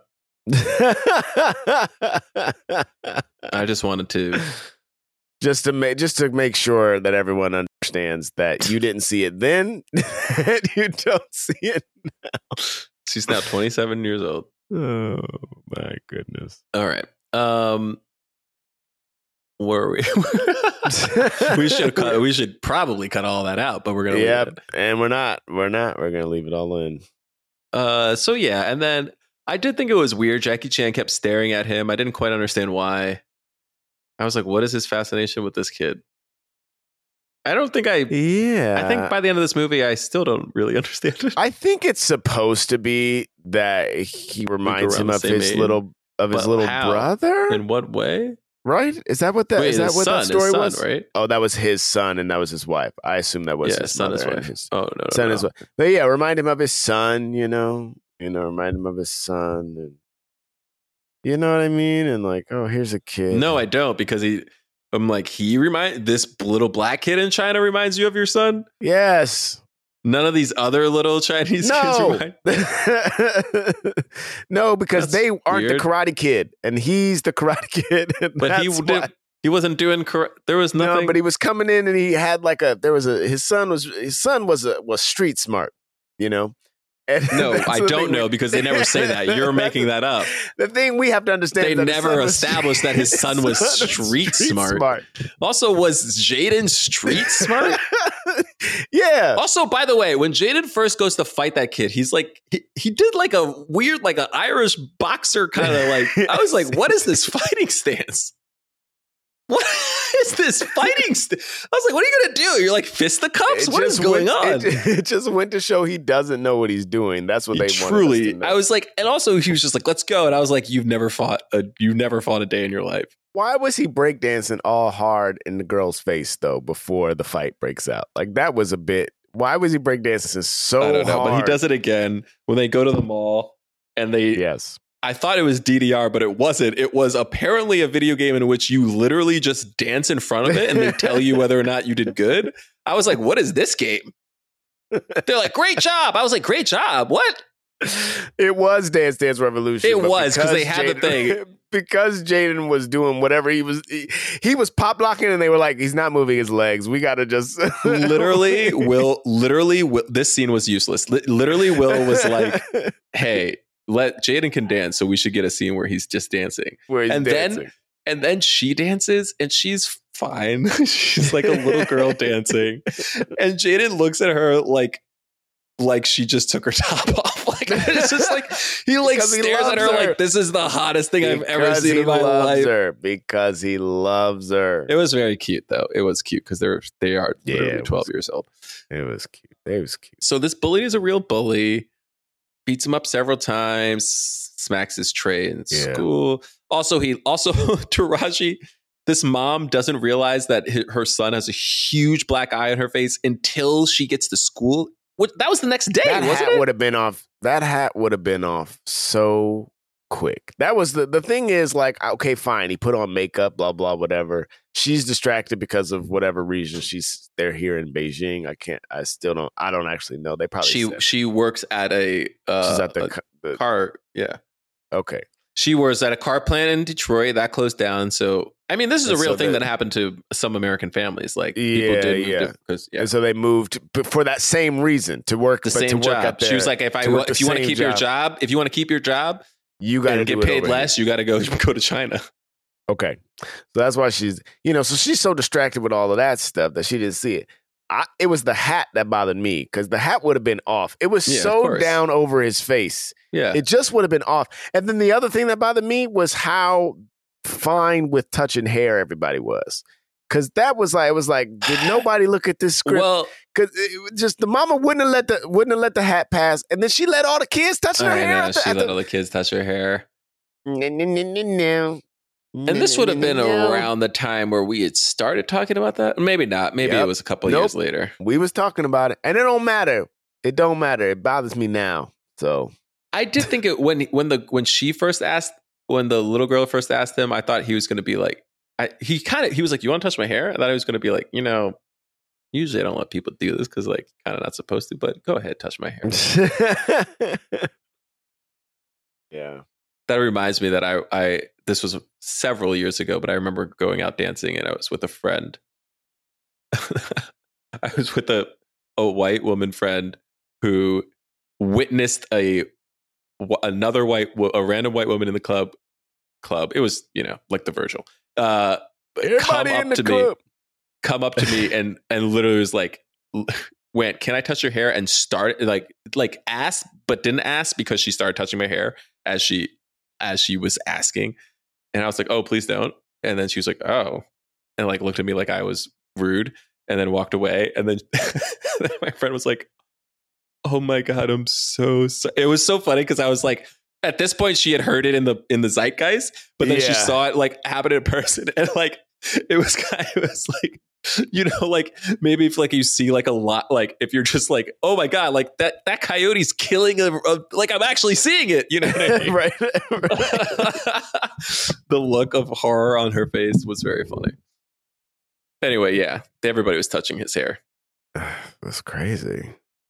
Speaker 1: I just wanted to.
Speaker 2: Just to make just to make sure that everyone understands that you didn't see it then, and you don't see it now.
Speaker 1: She's now twenty-seven years old.
Speaker 2: Oh my goodness!
Speaker 1: All right. Um, where are we? we should cut. We should probably cut all that out, but we're gonna.
Speaker 2: Yeah,
Speaker 1: leave it.
Speaker 2: and we're not. We're not. We're gonna leave it all in.
Speaker 1: Uh, so yeah, and then I did think it was weird. Jackie Chan kept staring at him. I didn't quite understand why. I was like, what is his fascination with this kid? I don't think I.
Speaker 2: Yeah,
Speaker 1: I think by the end of this movie, I still don't really understand it.
Speaker 2: I think it's supposed to be that he reminds
Speaker 1: around
Speaker 2: him
Speaker 1: the
Speaker 2: of
Speaker 1: same
Speaker 2: his
Speaker 1: age.
Speaker 2: little of his
Speaker 1: But
Speaker 2: little
Speaker 1: how?
Speaker 2: brother.
Speaker 1: In what way?
Speaker 2: Right? Is that what that
Speaker 1: Wait,
Speaker 2: is that
Speaker 1: his
Speaker 2: what
Speaker 1: son,
Speaker 2: that story
Speaker 1: his son,
Speaker 2: was?
Speaker 1: Right?
Speaker 2: Oh, that was his son and that was his wife. I assume that was
Speaker 1: Yeah,
Speaker 2: his
Speaker 1: son, his
Speaker 2: mother and
Speaker 1: wife.
Speaker 2: his
Speaker 1: Oh no, no,
Speaker 2: son,
Speaker 1: no.
Speaker 2: his wife. But yeah, remind him of his son. You know, you know, remind him of his son, and you know what I mean. And like, oh, here's a kid.
Speaker 1: No, I don't, because he. I'm like, he remind this little black kid in China reminds you of your son.
Speaker 2: Yes.
Speaker 1: None of these other little Chinese
Speaker 2: No.
Speaker 1: kids remind.
Speaker 2: No, because
Speaker 1: That's
Speaker 2: they aren't
Speaker 1: weird.
Speaker 2: the Karate Kid, and he's the Karate Kid. And
Speaker 1: But he
Speaker 2: that's
Speaker 1: did,
Speaker 2: why-
Speaker 1: he wasn't doing correct. There was nothing.
Speaker 2: No, but he was coming in, and he had like a. There was a. His son was. His son was a was street smart. You know. And
Speaker 1: no,
Speaker 2: that's
Speaker 1: I
Speaker 2: the
Speaker 1: don't
Speaker 2: thing
Speaker 1: know
Speaker 2: we-
Speaker 1: because they never say that. You're making that up.
Speaker 2: The thing we have to understand.
Speaker 1: They
Speaker 2: is that his
Speaker 1: never
Speaker 2: son was
Speaker 1: established
Speaker 2: street-
Speaker 1: that his son was
Speaker 2: his son
Speaker 1: street smart. Also, was Jaden street smart?
Speaker 2: Yeah.
Speaker 1: Also, by the way, when Jaden first goes to fight that kid, he's like, he, he did like a weird, like an Irish boxer kind of like, I was like, what is this fighting stance? What is this fighting stance? I was like, what are you going to do? You're like, fist the cups?
Speaker 2: It
Speaker 1: What is
Speaker 2: just
Speaker 1: going
Speaker 2: went-
Speaker 1: on?
Speaker 2: It, it just went to show he doesn't know what he's doing. That's what they wanted us
Speaker 1: Truly,
Speaker 2: to know.
Speaker 1: I was like, and also he was just like, let's go. And I was like, you've never fought a, you've never fought a day in your life.
Speaker 2: Why was he breakdancing all hard in the girl's face though before the fight breaks out? Like that was a bit. Why was he breakdancing so
Speaker 1: I don't know,
Speaker 2: hard?
Speaker 1: but he does it again when they go to the mall and they.
Speaker 2: Yes.
Speaker 1: I thought it was D D R, but it wasn't. It was apparently a video game in which you literally just dance in front of it and they tell you whether or not you did good. I was like, what is this game? They're like, great job. I was like, great job. What?
Speaker 2: It was Dance Dance Revolution.
Speaker 1: It
Speaker 2: but
Speaker 1: was, 'cause they
Speaker 2: because
Speaker 1: had the
Speaker 2: Jaden-
Speaker 1: thing.
Speaker 2: Because Jaden was doing whatever he was, he, he was pop locking, and they were like, "He's not moving his legs. We got to just
Speaker 1: literally." Will literally Will, this scene was useless. Li- literally, Will was like, "Hey, let Jaden can dance, so we should get a scene where he's just dancing."
Speaker 2: Where he's
Speaker 1: and
Speaker 2: dancing.
Speaker 1: then and then she dances, and she's fine. She's like a little girl dancing, and Jaden looks at her like. Like she just took her top off. Like it's just like he like
Speaker 2: Because he
Speaker 1: stares at her,
Speaker 2: loves her.
Speaker 1: like this is the hottest thing I've ever
Speaker 2: Because
Speaker 1: seen
Speaker 2: he
Speaker 1: in my
Speaker 2: loves
Speaker 1: life.
Speaker 2: her. Because he loves her.
Speaker 1: It was very cute though. It was cute because they're they are
Speaker 2: Yeah,
Speaker 1: literally
Speaker 2: it
Speaker 1: twelve
Speaker 2: was-
Speaker 1: years old.
Speaker 2: It was cute. It was cute.
Speaker 1: So this bully is a real bully. Beats him up several times. Smacks his tray in
Speaker 2: Yeah.
Speaker 1: school. Also, he also Taraji. This mom doesn't realize that hi- her son has a huge black eye on her face until she gets to school. What, that was the next day,
Speaker 2: That
Speaker 1: wasn't
Speaker 2: hat
Speaker 1: it?
Speaker 2: would have been off. That hat would have been off so quick. That was the the thing is like, okay, fine. He put on makeup, blah blah, whatever. She's distracted because of whatever reason. She's they're here in Beijing. I can't. I still don't. I don't actually know. They probably
Speaker 1: She
Speaker 2: said.
Speaker 1: she works at a, uh,
Speaker 2: She's at the,
Speaker 1: a
Speaker 2: ca- the
Speaker 1: car. Yeah,
Speaker 2: okay.
Speaker 1: she works at a car plant in Detroit that closed down. So I mean, this is
Speaker 2: And
Speaker 1: a real
Speaker 2: so
Speaker 1: thing
Speaker 2: the-
Speaker 1: that happened to some American families. Like people
Speaker 2: Yeah,
Speaker 1: did
Speaker 2: yeah.
Speaker 1: because yeah.
Speaker 2: And so they moved but for that same reason to work
Speaker 1: the
Speaker 2: but
Speaker 1: same
Speaker 2: to work
Speaker 1: job.
Speaker 2: at their,
Speaker 1: She was like, if I
Speaker 2: to work
Speaker 1: wa-
Speaker 2: the
Speaker 1: if you want to
Speaker 2: same
Speaker 1: keep your job, if you want to keep your job,
Speaker 2: you got to
Speaker 1: and get
Speaker 2: do it
Speaker 1: paid
Speaker 2: over
Speaker 1: less, you got to go go to China.
Speaker 2: Okay. So that's why she's, you know, so she's so distracted with all of that stuff that she didn't see it. I, it was the hat that bothered me because the hat would have been off. It was
Speaker 1: Yeah, of
Speaker 2: so
Speaker 1: course.
Speaker 2: down over his face.
Speaker 1: Yeah,
Speaker 2: It just would have been off. And then the other thing that bothered me was how fine with touching hair everybody was. Because that was like, it was like, did nobody look at this script?
Speaker 1: well,
Speaker 2: Because just the mama wouldn't have let the wouldn't have let the hat pass, and then she let all the kids touch her
Speaker 1: I
Speaker 2: hair.
Speaker 1: know
Speaker 2: at the-
Speaker 1: she
Speaker 2: at
Speaker 1: let
Speaker 2: the-
Speaker 1: all the kids touch her hair.
Speaker 2: No, no, no, no, no.
Speaker 1: And this would have been
Speaker 2: No.
Speaker 1: around the time where we had started talking about that. Maybe not. Maybe
Speaker 2: Yep.
Speaker 1: it was a couple
Speaker 2: Nope.
Speaker 1: years later.
Speaker 2: We was talking about it, and it don't matter. It don't matter. It bothers me now. So
Speaker 1: I did think it when when the when she first asked when the little girl first asked him, I thought he was going to be like, I, he kind of he was like, "You want to touch my hair?" I thought he was going to be like, you know, usually I don't let people do this because like kind of not supposed to, but go ahead, touch my hair.
Speaker 2: yeah.
Speaker 1: That reminds me that I I this was several years ago, but I remember going out dancing and I was with a friend. I was with a a white woman friend who witnessed a another white a random white woman in the club club. It was, you know, like the Virgil. Uh come
Speaker 2: Everybody in
Speaker 1: up
Speaker 2: the
Speaker 1: to
Speaker 2: club.
Speaker 1: me. Come up to me and and literally was like went, "Can I touch your hair?" and start like like asked but didn't ask because she started touching my hair as she as she was asking. And I was like, "Oh, please don't." And then she was like, "Oh," and like looked at me like I was rude and then walked away. And then my friend was like, "Oh my God, I'm so sorry." It was so funny because I was like, at this point she had heard it in the in the zeitgeist, but then
Speaker 2: Yeah.
Speaker 1: she saw it like happen in person, and like it was kind of, it was like, you know, like maybe if like you see like a lot, like if you're just like, oh my god, like that that coyote's killing a, a like I'm actually seeing it, you know what I mean?
Speaker 2: right.
Speaker 1: The look of horror on her face was very funny. Anyway, yeah, everybody was touching his hair.
Speaker 2: That's crazy.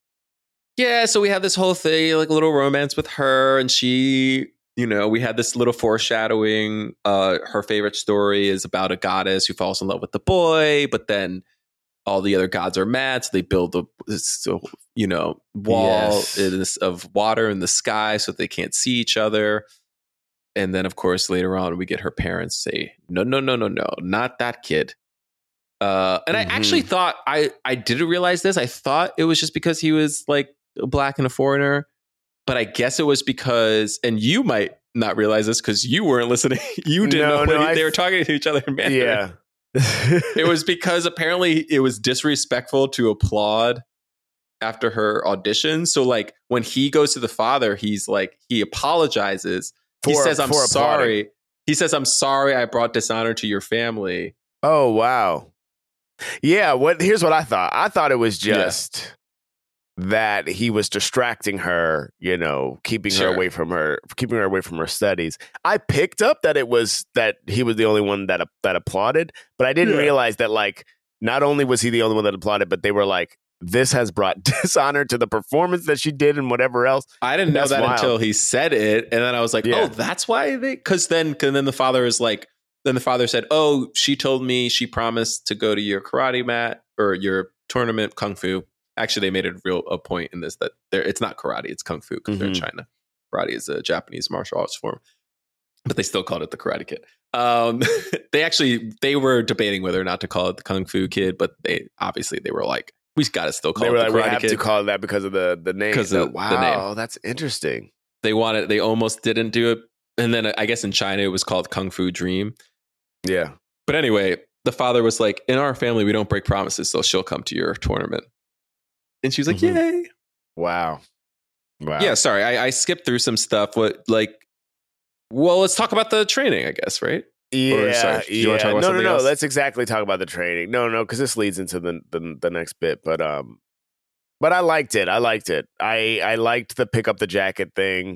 Speaker 1: Yeah, so we had this whole thing, like a little romance with her, and she, you know, we had this little foreshadowing. Uh, her favorite story is about a goddess who falls in love with the boy, but then all the other gods are mad, so they build a, this, you know, wall
Speaker 2: Yes.
Speaker 1: in this, of water in the sky so they can't see each other. And then, of course, later on, we get her parents say, "No, no, no, no, no, not that kid." Uh, and
Speaker 2: Mhm.
Speaker 1: I actually thought I I didn't realize this. I thought it was just because he was like black and a foreigner, but I guess it was because, and you might not realize this because you weren't listening. You didn't
Speaker 2: No,
Speaker 1: know
Speaker 2: no,
Speaker 1: what he-
Speaker 2: I-
Speaker 1: they were talking to each other in Mandarin.
Speaker 2: Yeah.
Speaker 1: It was because apparently it was disrespectful to applaud after her audition. So like when he goes to the father, he's like, he apologizes. he
Speaker 2: For-
Speaker 1: says, "I'm
Speaker 2: for applauding.
Speaker 1: sorry." He says, "I'm sorry I brought dishonor to your family."
Speaker 2: Oh, wow. Yeah, what here's what I thought. I thought it was
Speaker 1: Yeah.
Speaker 2: just that he was distracting her, you know, keeping
Speaker 1: Sure.
Speaker 2: her away from her keeping her away from her studies. I picked up that it was that he was the only one that that applauded, but I didn't
Speaker 1: Yeah.
Speaker 2: realize that like not only was he the only one that applauded, but they were like, this has brought dishonor to the performance that she did and whatever else.
Speaker 1: I didn't know
Speaker 2: That's
Speaker 1: that
Speaker 2: wild.
Speaker 1: until he said it, and then I was like,
Speaker 2: Yeah.
Speaker 1: "Oh, that's why they." Because then, cause then the father is like, then the father said, "Oh, she told me she promised to go to your karate mat or your tournament kung fu." Actually, they made a real a point in this that there it's not karate, it's kung fu because they're in
Speaker 2: Mhm.
Speaker 1: China. Karate is a Japanese martial arts form, but they still called it the Karate Kid. Um, they actually they were debating whether or not to call it the Kung Fu Kid, but they obviously they were like, we got to still call
Speaker 2: They
Speaker 1: it
Speaker 2: were
Speaker 1: the
Speaker 2: like, we
Speaker 1: Karate
Speaker 2: have
Speaker 1: Kid.
Speaker 2: to call it that because of the the name.
Speaker 1: 'Cause of the
Speaker 2: wow,
Speaker 1: name.
Speaker 2: that's interesting.
Speaker 1: They wanted, they almost didn't do it, and then I guess in China it was called Kung Fu Dream.
Speaker 2: Yeah.
Speaker 1: But anyway, the father was like, "In our family, we don't break promises, so she'll come to your tournament." And she was like,
Speaker 2: Mhm.
Speaker 1: "Yay!"
Speaker 2: Wow. Wow.
Speaker 1: Yeah, sorry, I, I skipped through some stuff. What like? Well, let's talk about the training, I guess, right?
Speaker 2: Yeah,
Speaker 1: Or, sorry, do you
Speaker 2: yeah.
Speaker 1: wanna talk about
Speaker 2: no, no,
Speaker 1: something
Speaker 2: no.
Speaker 1: else?
Speaker 2: Let's exactly talk about the training. No, no, because this leads into the, the the next bit. But um, but I liked it. I liked it. I I liked the pick up the jacket thing.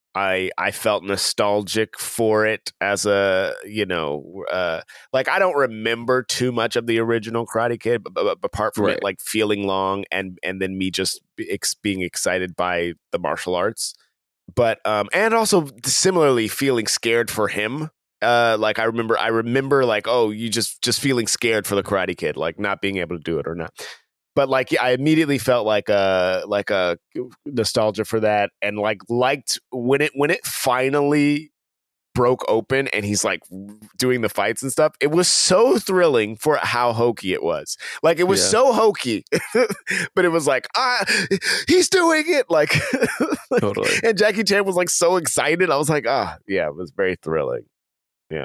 Speaker 2: I I felt nostalgic for it as a you know uh like I don't remember too much of the original Karate Kid, but, but, but apart from
Speaker 1: Right.
Speaker 2: it like feeling long and and then me just be ex- being excited by the martial arts, but um and also similarly feeling scared for him. Uh, like I remember, I remember like, oh, you just just feeling scared for the Karate Kid, like not being able to do it or not. But like, yeah, I immediately felt like a like a nostalgia for that, and like liked when it when it finally broke open and he's like doing the fights and stuff. It was so thrilling for how hokey it was. Like it was
Speaker 1: Yeah.
Speaker 2: so hokey, but it was like ah, he's doing it like.
Speaker 1: Totally.
Speaker 2: And Jackie Chan was like so excited. I was like, ah, yeah, it was very thrilling. Yeah.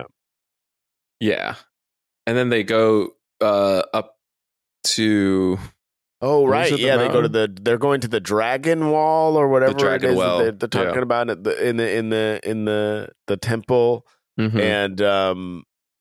Speaker 1: Yeah. And then they go uh, up to
Speaker 2: Oh
Speaker 1: Where's
Speaker 2: right,
Speaker 1: it, the
Speaker 2: yeah. They go to
Speaker 1: mountain?
Speaker 2: the. They're going to the Dragon Wall or whatever
Speaker 1: Dragon
Speaker 2: it is
Speaker 1: Well,
Speaker 2: that they're, they're talking
Speaker 1: yeah.
Speaker 2: about it the, in the in the in the the temple,
Speaker 1: Mhm.
Speaker 2: and um,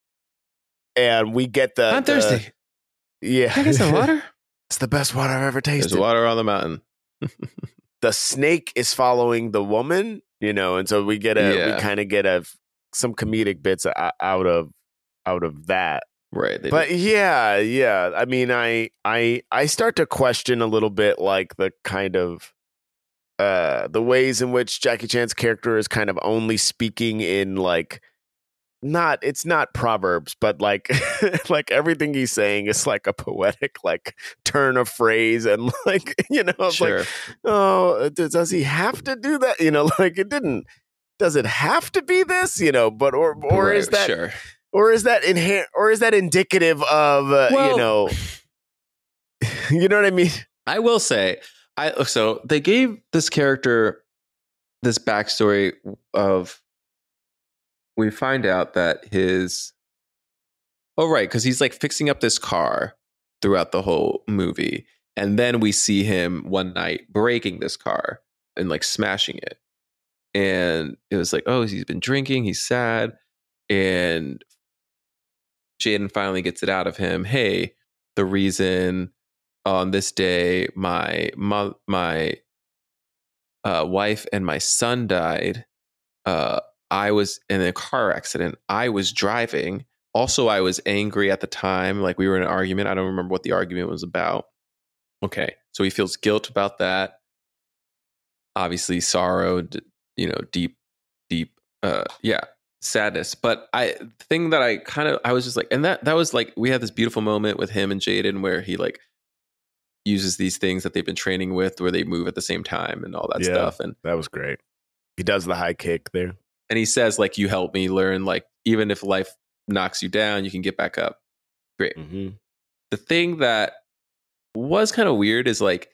Speaker 2: and we get the
Speaker 1: on
Speaker 2: the-
Speaker 1: Thursday.
Speaker 2: Yeah,
Speaker 1: Can I get some water?
Speaker 2: It's the best water I've ever
Speaker 1: There's
Speaker 2: tasted.
Speaker 1: water on the mountain.
Speaker 2: The snake is following the woman, you know, and so we get a
Speaker 1: Yeah.
Speaker 2: we kind of get a some comedic bits o- out of out of that.
Speaker 1: Right. They
Speaker 2: But
Speaker 1: did.
Speaker 2: yeah, yeah. I mean, I I I start to question a little bit like the kind of uh the ways in which Jackie Chan's character is kind of only speaking in like not it's not proverbs, but like like everything he's saying is like a poetic like turn of phrase and like you know it's
Speaker 1: Sure.
Speaker 2: like oh does, does he have to do that, you know, like it didn't does it have to be this, you know, but or or is
Speaker 1: Right,
Speaker 2: that
Speaker 1: sure.
Speaker 2: or is that inherent or is that indicative of uh, you
Speaker 1: Well-
Speaker 2: know you know what I mean?
Speaker 1: I will say, I so they gave this character this backstory of we find out that his oh right because he's like fixing up this car throughout the whole movie, and then we see him one night breaking this car and like smashing it, and it was like, oh, he's been drinking, he's sad, and Jaden finally gets it out of him. Hey, the reason on this day my mo- my uh, wife and my son died, uh, I was in a car accident. I was driving. Also, I was angry at the time. Like, we were in an argument. I don't remember what the argument was about. Okay, so he feels guilt about that. Obviously, sorrow, you know, deep, deep, uh, yeah, sadness. But I, the thing that I kind of, I was just like, and that that was like, we had this beautiful moment with him and Jaden where he like uses these things that they've been training with, where they move at the same time and all that
Speaker 2: Yeah,
Speaker 1: stuff. And
Speaker 2: that was great. He does the high kick there.
Speaker 1: and he says, like, you helped me learn, like, even if life knocks you down, you can get back up. Great.
Speaker 2: Mm-hmm.
Speaker 1: The thing that was kind of weird is like,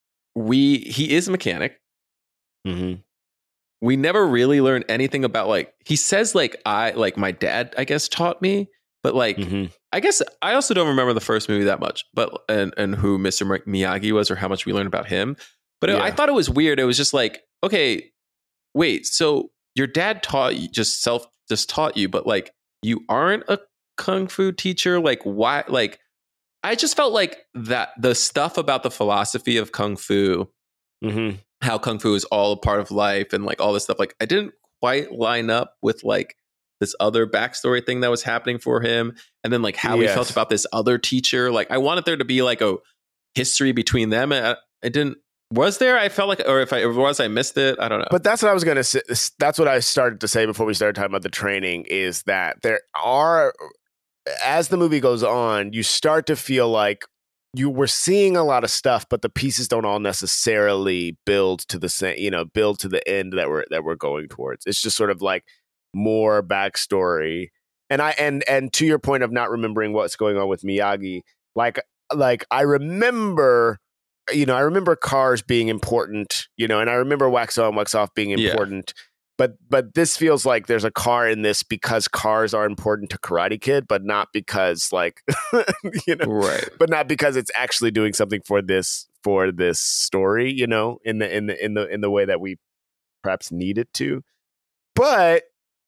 Speaker 1: we he is a mechanic.
Speaker 2: Mm-hmm.
Speaker 1: We never really learned anything about, like, he says, like, I like my dad, I guess, taught me, but like,
Speaker 2: Mm-hmm.
Speaker 1: I guess I also don't remember the first movie that much, but and and who Mister Miyagi was or how much we learned about him. But it,
Speaker 2: Yeah.
Speaker 1: I thought it was weird. It was just like, okay, wait, so your dad taught you, just self just taught you, but like, you aren't a kung fu teacher. Like, why? Like, I just felt like that the stuff about the philosophy of kung fu,
Speaker 2: Mm-hmm.
Speaker 1: how kung fu is all a part of life, and like all this stuff, like I didn't quite line up with like this other backstory thing that was happening for him, and then like how he
Speaker 2: Yes.
Speaker 1: felt about this other teacher. Like, I wanted there to be like a history between them, and I, I didn't. Was there? I felt like, or if I if it was, I missed it. I don't know.
Speaker 2: But that's what I was going to say. That's what I started to say before we started talking about the training, is that there are, as the movie goes on, you start to feel like you were seeing a lot of stuff, but the pieces don't all necessarily build to the same, you know, build to the end that we're, that we're going towards. It's just sort of like more backstory. And I, and, and to your point of not remembering what's going on with Miyagi, like, like I remember, you know, I remember cars being important, you know, and I remember wax on, wax off being
Speaker 1: Yeah.
Speaker 2: important. But but this feels like there's a car in this because cars are important to Karate Kid, but not because like, you know,
Speaker 1: right.
Speaker 2: but not because it's actually doing something for this for this story, you know, in the in the in the in the way that we perhaps need it to. But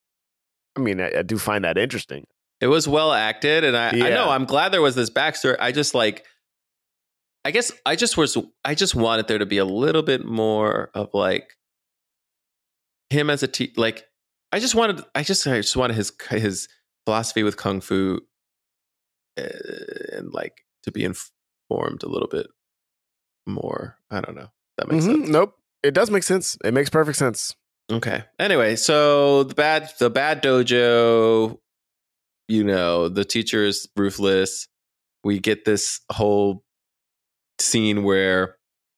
Speaker 2: I mean, I, I do find that interesting.
Speaker 1: It was well acted, and I, I
Speaker 2: Yeah.
Speaker 1: know I'm glad there was this backstory. I just like, I guess I just was, I just wanted there to be a little bit more of like him as a te- like. I just wanted, I just, I just wanted his his philosophy with kung fu, uh, and like to be informed a little bit more. I don't know. That makes
Speaker 2: Mhm.
Speaker 1: sense.
Speaker 2: Nope, it does make sense. It makes perfect sense.
Speaker 1: Okay. Anyway, so the bad the bad dojo, you know, the teacher is ruthless. We get this whole scene where,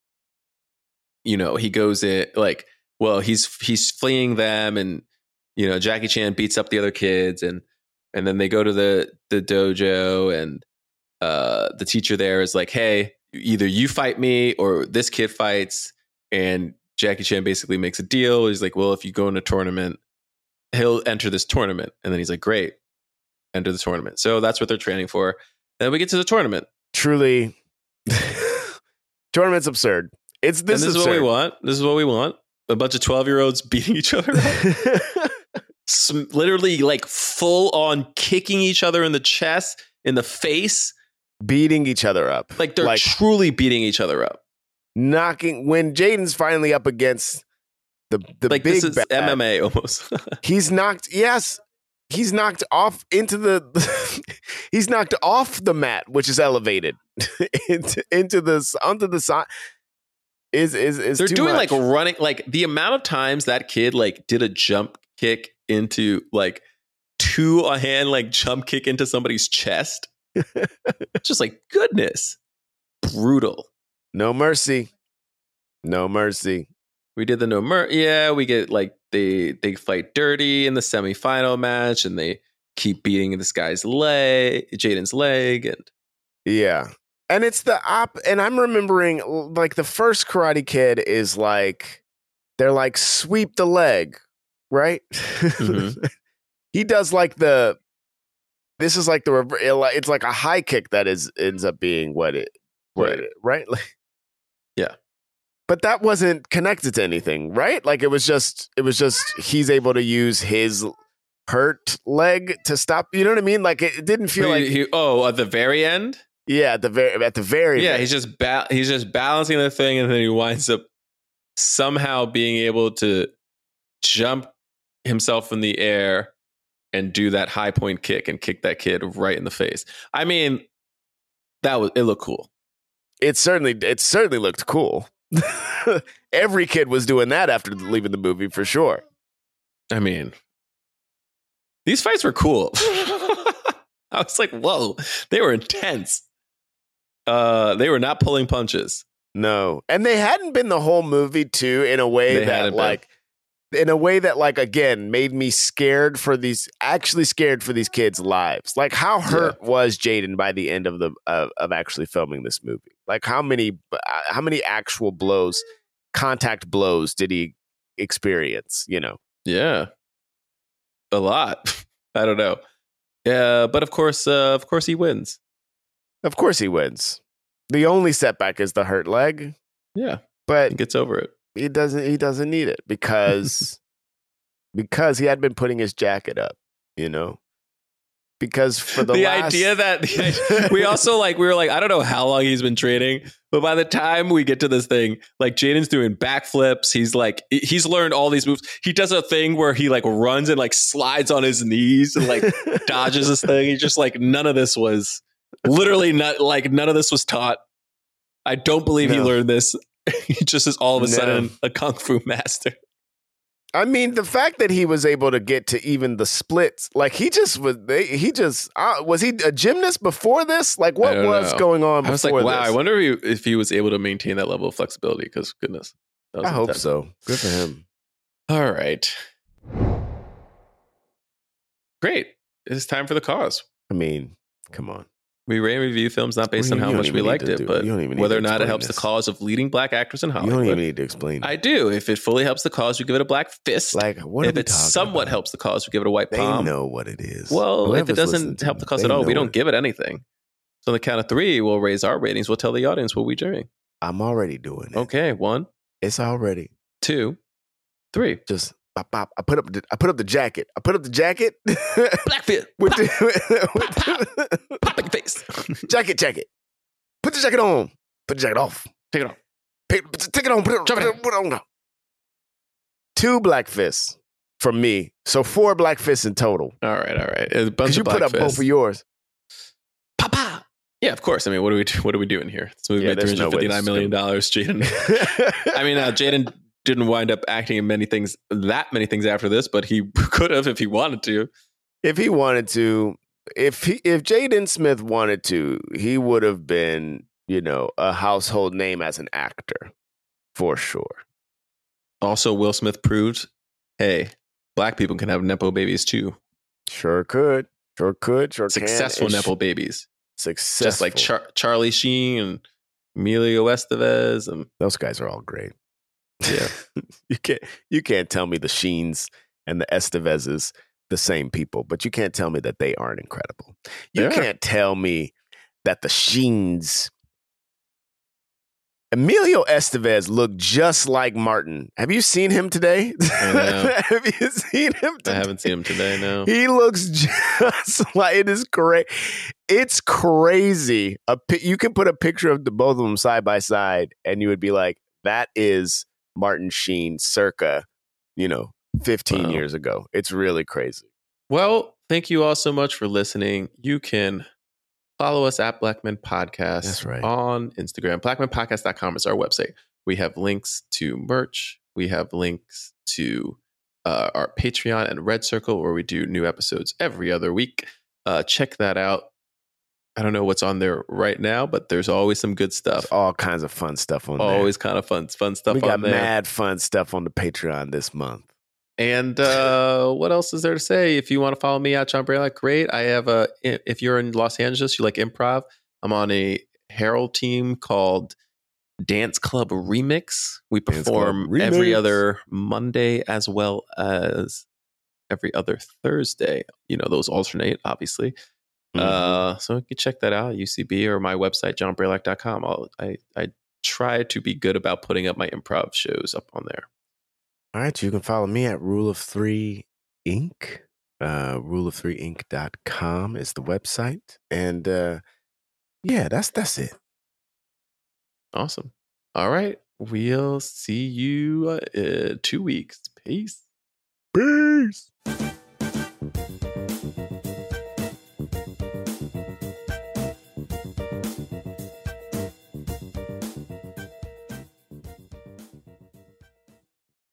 Speaker 1: you know, he goes in like, well, he's he's fleeing them, and you know, Jackie Chan beats up the other kids, and and then they go to the the dojo, and uh the teacher there is like, hey, either you fight me or this kid fights. And Jackie Chan basically makes a deal. He's like, well, if you go in a tournament, he'll enter this tournament. And then he's like, great, enter the tournament. So that's what they're training for. Then we get to the tournament.
Speaker 2: Truly, tournament's absurd. It's this,
Speaker 1: and this
Speaker 2: is
Speaker 1: is what we
Speaker 2: absurd.
Speaker 1: want. This is what we want. A bunch of twelve-year-olds beating each other up. Some, literally like full on kicking each other in the chest, in the face.
Speaker 2: Beating each other up.
Speaker 1: Like they're
Speaker 2: Like-
Speaker 1: truly beating each other up.
Speaker 2: Knocking when Jaden's finally up against the the
Speaker 1: Like
Speaker 2: big
Speaker 1: this is
Speaker 2: bad,
Speaker 1: M M A almost.
Speaker 2: he's knocked yes he's knocked off into the he's knocked off the mat, which is elevated into into the onto the side. Is is is
Speaker 1: They're
Speaker 2: too
Speaker 1: doing
Speaker 2: much.
Speaker 1: like running, like the amount of times that kid like did a jump kick into like to a hand, like jump kick into somebody's chest. Just like, goodness, brutal.
Speaker 2: No mercy, no mercy.
Speaker 1: We did the no mer. Yeah, we get like they they fight dirty in the semifinal match, and they keep beating this guy's leg, Jaden's leg, and
Speaker 2: Yeah. And it's the op, and I'm remembering like the first Karate Kid is like, they're like, sweep the leg, right?
Speaker 1: Mhm.
Speaker 2: He does like the, this is like the, rever- it's like a high kick that is ends up being what it, what
Speaker 1: Right.
Speaker 2: it, right? Like,
Speaker 1: Yeah.
Speaker 2: but that wasn't connected to anything, right? Like it was just, it was just he's able to use his hurt leg to stop. You know what I mean? Like it, it didn't feel
Speaker 1: He-
Speaker 2: like
Speaker 1: he- oh, at the very end.
Speaker 2: yeah, at the very at the very
Speaker 1: Yeah,
Speaker 2: end.
Speaker 1: he's just ba- he's just balancing the thing, and then he winds up somehow being able to jump himself in the air and do that high point kick and kick that kid right in the face. I mean, that was it looked cool.
Speaker 2: It certainly it certainly looked cool. Every kid was doing that after leaving the movie for sure.
Speaker 1: I mean, these fights were cool. I was like, whoa, they were intense. Uh, they were not pulling punches.
Speaker 2: No. And they hadn't been the whole movie too in a way
Speaker 1: They
Speaker 2: that
Speaker 1: hadn't been.
Speaker 2: like in a way that like again made me scared for these actually scared for these kids' lives. Like how hurt was Jaden by the end of the of, of actually filming this movie? Like how many uh, how many actual blows, contact blows did he experience, you know?
Speaker 1: Yeah, a lot. I don't know. Yeah, but of course, uh, of course, he wins.
Speaker 2: Of course he wins. The only setback is the hurt leg,
Speaker 1: Yeah,
Speaker 2: but
Speaker 1: he gets over it.
Speaker 2: he doesn't he doesn't need it because because he had been putting his jacket up, you know? Because for the,
Speaker 1: The,
Speaker 2: last,
Speaker 1: idea that the, we also like we were like I don't know how long he's been training, but by the time we get to this thing, like Jaden's doing backflips. He's like he's learned all these moves. He does a thing where he like runs and like slides on his knees and like dodges this thing. He's just like none of this was literally not like none of this was taught. I don't believe he
Speaker 2: No.
Speaker 1: learned this. He just is all of a
Speaker 2: No.
Speaker 1: sudden a kung fu master.
Speaker 2: I mean, the fact that he was able to get to even the splits, like he just was, they, he just, uh, was he a gymnast before this? Like what
Speaker 1: I don't
Speaker 2: was
Speaker 1: know.
Speaker 2: going on before
Speaker 1: I was like, wow,
Speaker 2: this?
Speaker 1: I wonder if he, if he was able to maintain that level of flexibility. Because goodness, that was
Speaker 2: I hope
Speaker 1: intense.
Speaker 2: so. Good for him.
Speaker 1: All right, great. It's time for the cause.
Speaker 2: I mean, come on.
Speaker 1: We rate and review films not based
Speaker 2: Well,
Speaker 1: on
Speaker 2: you
Speaker 1: how
Speaker 2: don't
Speaker 1: much we
Speaker 2: even need
Speaker 1: liked
Speaker 2: to
Speaker 1: it,
Speaker 2: do-
Speaker 1: but
Speaker 2: you don't even need
Speaker 1: whether
Speaker 2: to
Speaker 1: or not it
Speaker 2: explain
Speaker 1: helps
Speaker 2: this.
Speaker 1: the cause of leading black actors in
Speaker 2: You don't
Speaker 1: Hollywood.
Speaker 2: even need to explain
Speaker 1: I
Speaker 2: it.
Speaker 1: do. If it fully helps the cause, we give it a black fist.
Speaker 2: Like, what are
Speaker 1: if
Speaker 2: we
Speaker 1: it
Speaker 2: talking
Speaker 1: somewhat
Speaker 2: about?
Speaker 1: helps the cause, we give it a white
Speaker 2: They
Speaker 1: palm.
Speaker 2: know what it is.
Speaker 1: Well, if
Speaker 2: Whoever's
Speaker 1: it doesn't
Speaker 2: listening to
Speaker 1: help the
Speaker 2: them,
Speaker 1: cause
Speaker 2: they
Speaker 1: at all, we
Speaker 2: know
Speaker 1: don't
Speaker 2: it.
Speaker 1: give it anything. So on the count of three, we'll raise our ratings. We'll tell the audience what we're doing.
Speaker 2: I'm already doing it.
Speaker 1: Okay, one,
Speaker 2: It's already
Speaker 1: two, three.
Speaker 2: just, pop, pop. I put up the, I put up the jacket. I put up the jacket.
Speaker 1: Black fit.
Speaker 2: with the, with the-
Speaker 1: Popping face.
Speaker 2: jacket, jacket. Put the jacket on. Put the jacket off.
Speaker 1: Take it off.
Speaker 2: Pick, take it on. Put it,
Speaker 1: Drop
Speaker 2: put
Speaker 1: it
Speaker 2: it, put it on. Two black fists from me. So four black fists in total.
Speaker 1: All right, all right. A bunch
Speaker 2: Because you
Speaker 1: of black
Speaker 2: put up both
Speaker 1: fists.
Speaker 2: of yours.
Speaker 1: Papa. Yeah, of course. I mean, what are we do- what are we doing here? This movie
Speaker 2: Yeah,
Speaker 1: made
Speaker 2: there's
Speaker 1: three
Speaker 2: no
Speaker 1: hundred
Speaker 2: way
Speaker 1: fifty
Speaker 2: this
Speaker 1: nine
Speaker 2: is
Speaker 1: million dollars. Jaden. I mean, uh, Jaden didn't wind up acting in many things, that many things after this, but he could have if he wanted to.
Speaker 2: If he wanted to, if he, if Jaden Smith wanted to, he would have been, you know, a household name as an actor, for sure.
Speaker 1: Also, Will Smith proved, hey, black people can have nepo babies too.
Speaker 2: Sure could, sure could, sure
Speaker 1: Successful
Speaker 2: can.
Speaker 1: nepo babies,
Speaker 2: Successful.
Speaker 1: just like Char- Charlie Sheen and Emilio Estevez, and
Speaker 2: Those guys are all great.
Speaker 1: yeah,
Speaker 2: you can't you can't tell me the Sheens and the Estevezes the same people, but you can't tell me that they aren't incredible. You
Speaker 1: They are.
Speaker 2: can't tell me that the Sheens. Emilio Estevez looked just like Martin. Have you seen him today?
Speaker 1: I know.
Speaker 2: Have you seen him today?
Speaker 1: I haven't seen him today. No,
Speaker 2: He looks just like it is great. It's crazy. A pi- you can put a picture of the both of them side by side, and you would be like, "That is Martin Sheen, circa, you know, fifteen
Speaker 1: Wow.
Speaker 2: years ago." It's really crazy.
Speaker 1: Well, thank you all so much for listening. You can follow us at Black Men Podcast
Speaker 2: That's right.
Speaker 1: on Instagram. black men podcast dot com is our website. We have links to merch. We have links to uh, our Patreon and Red Circle, where we do new episodes every other week. Uh, check that out. I don't know what's on there right now, but there's always some good stuff.
Speaker 2: There's all kinds of fun stuff on there.
Speaker 1: Always kind of fun, fun stuff
Speaker 2: We got
Speaker 1: on there.
Speaker 2: mad fun stuff on the Patreon this month.
Speaker 1: And uh, what else is there to say? If you want to follow me at John Braylock, great. I have a. If you're in Los Angeles, you like improv. I'm on a Herald team called Dance Club Remix. We
Speaker 2: Dance Club
Speaker 1: perform every
Speaker 2: Remix.
Speaker 1: other Monday as well as every other Thursday. You know, those alternate, obviously.
Speaker 2: Mhm.
Speaker 1: Uh, so you can check that out, U C B or my website, john braylock dot com. I'll, I I try to be good about putting up my improv shows up on there.
Speaker 2: All right. You can follow me at Rule of Three Inc. Uh, rule of three inc dot com is the website. And uh, yeah, that's that's it.
Speaker 1: Awesome. All right. We'll see you uh, in two weeks. Peace.
Speaker 2: Peace.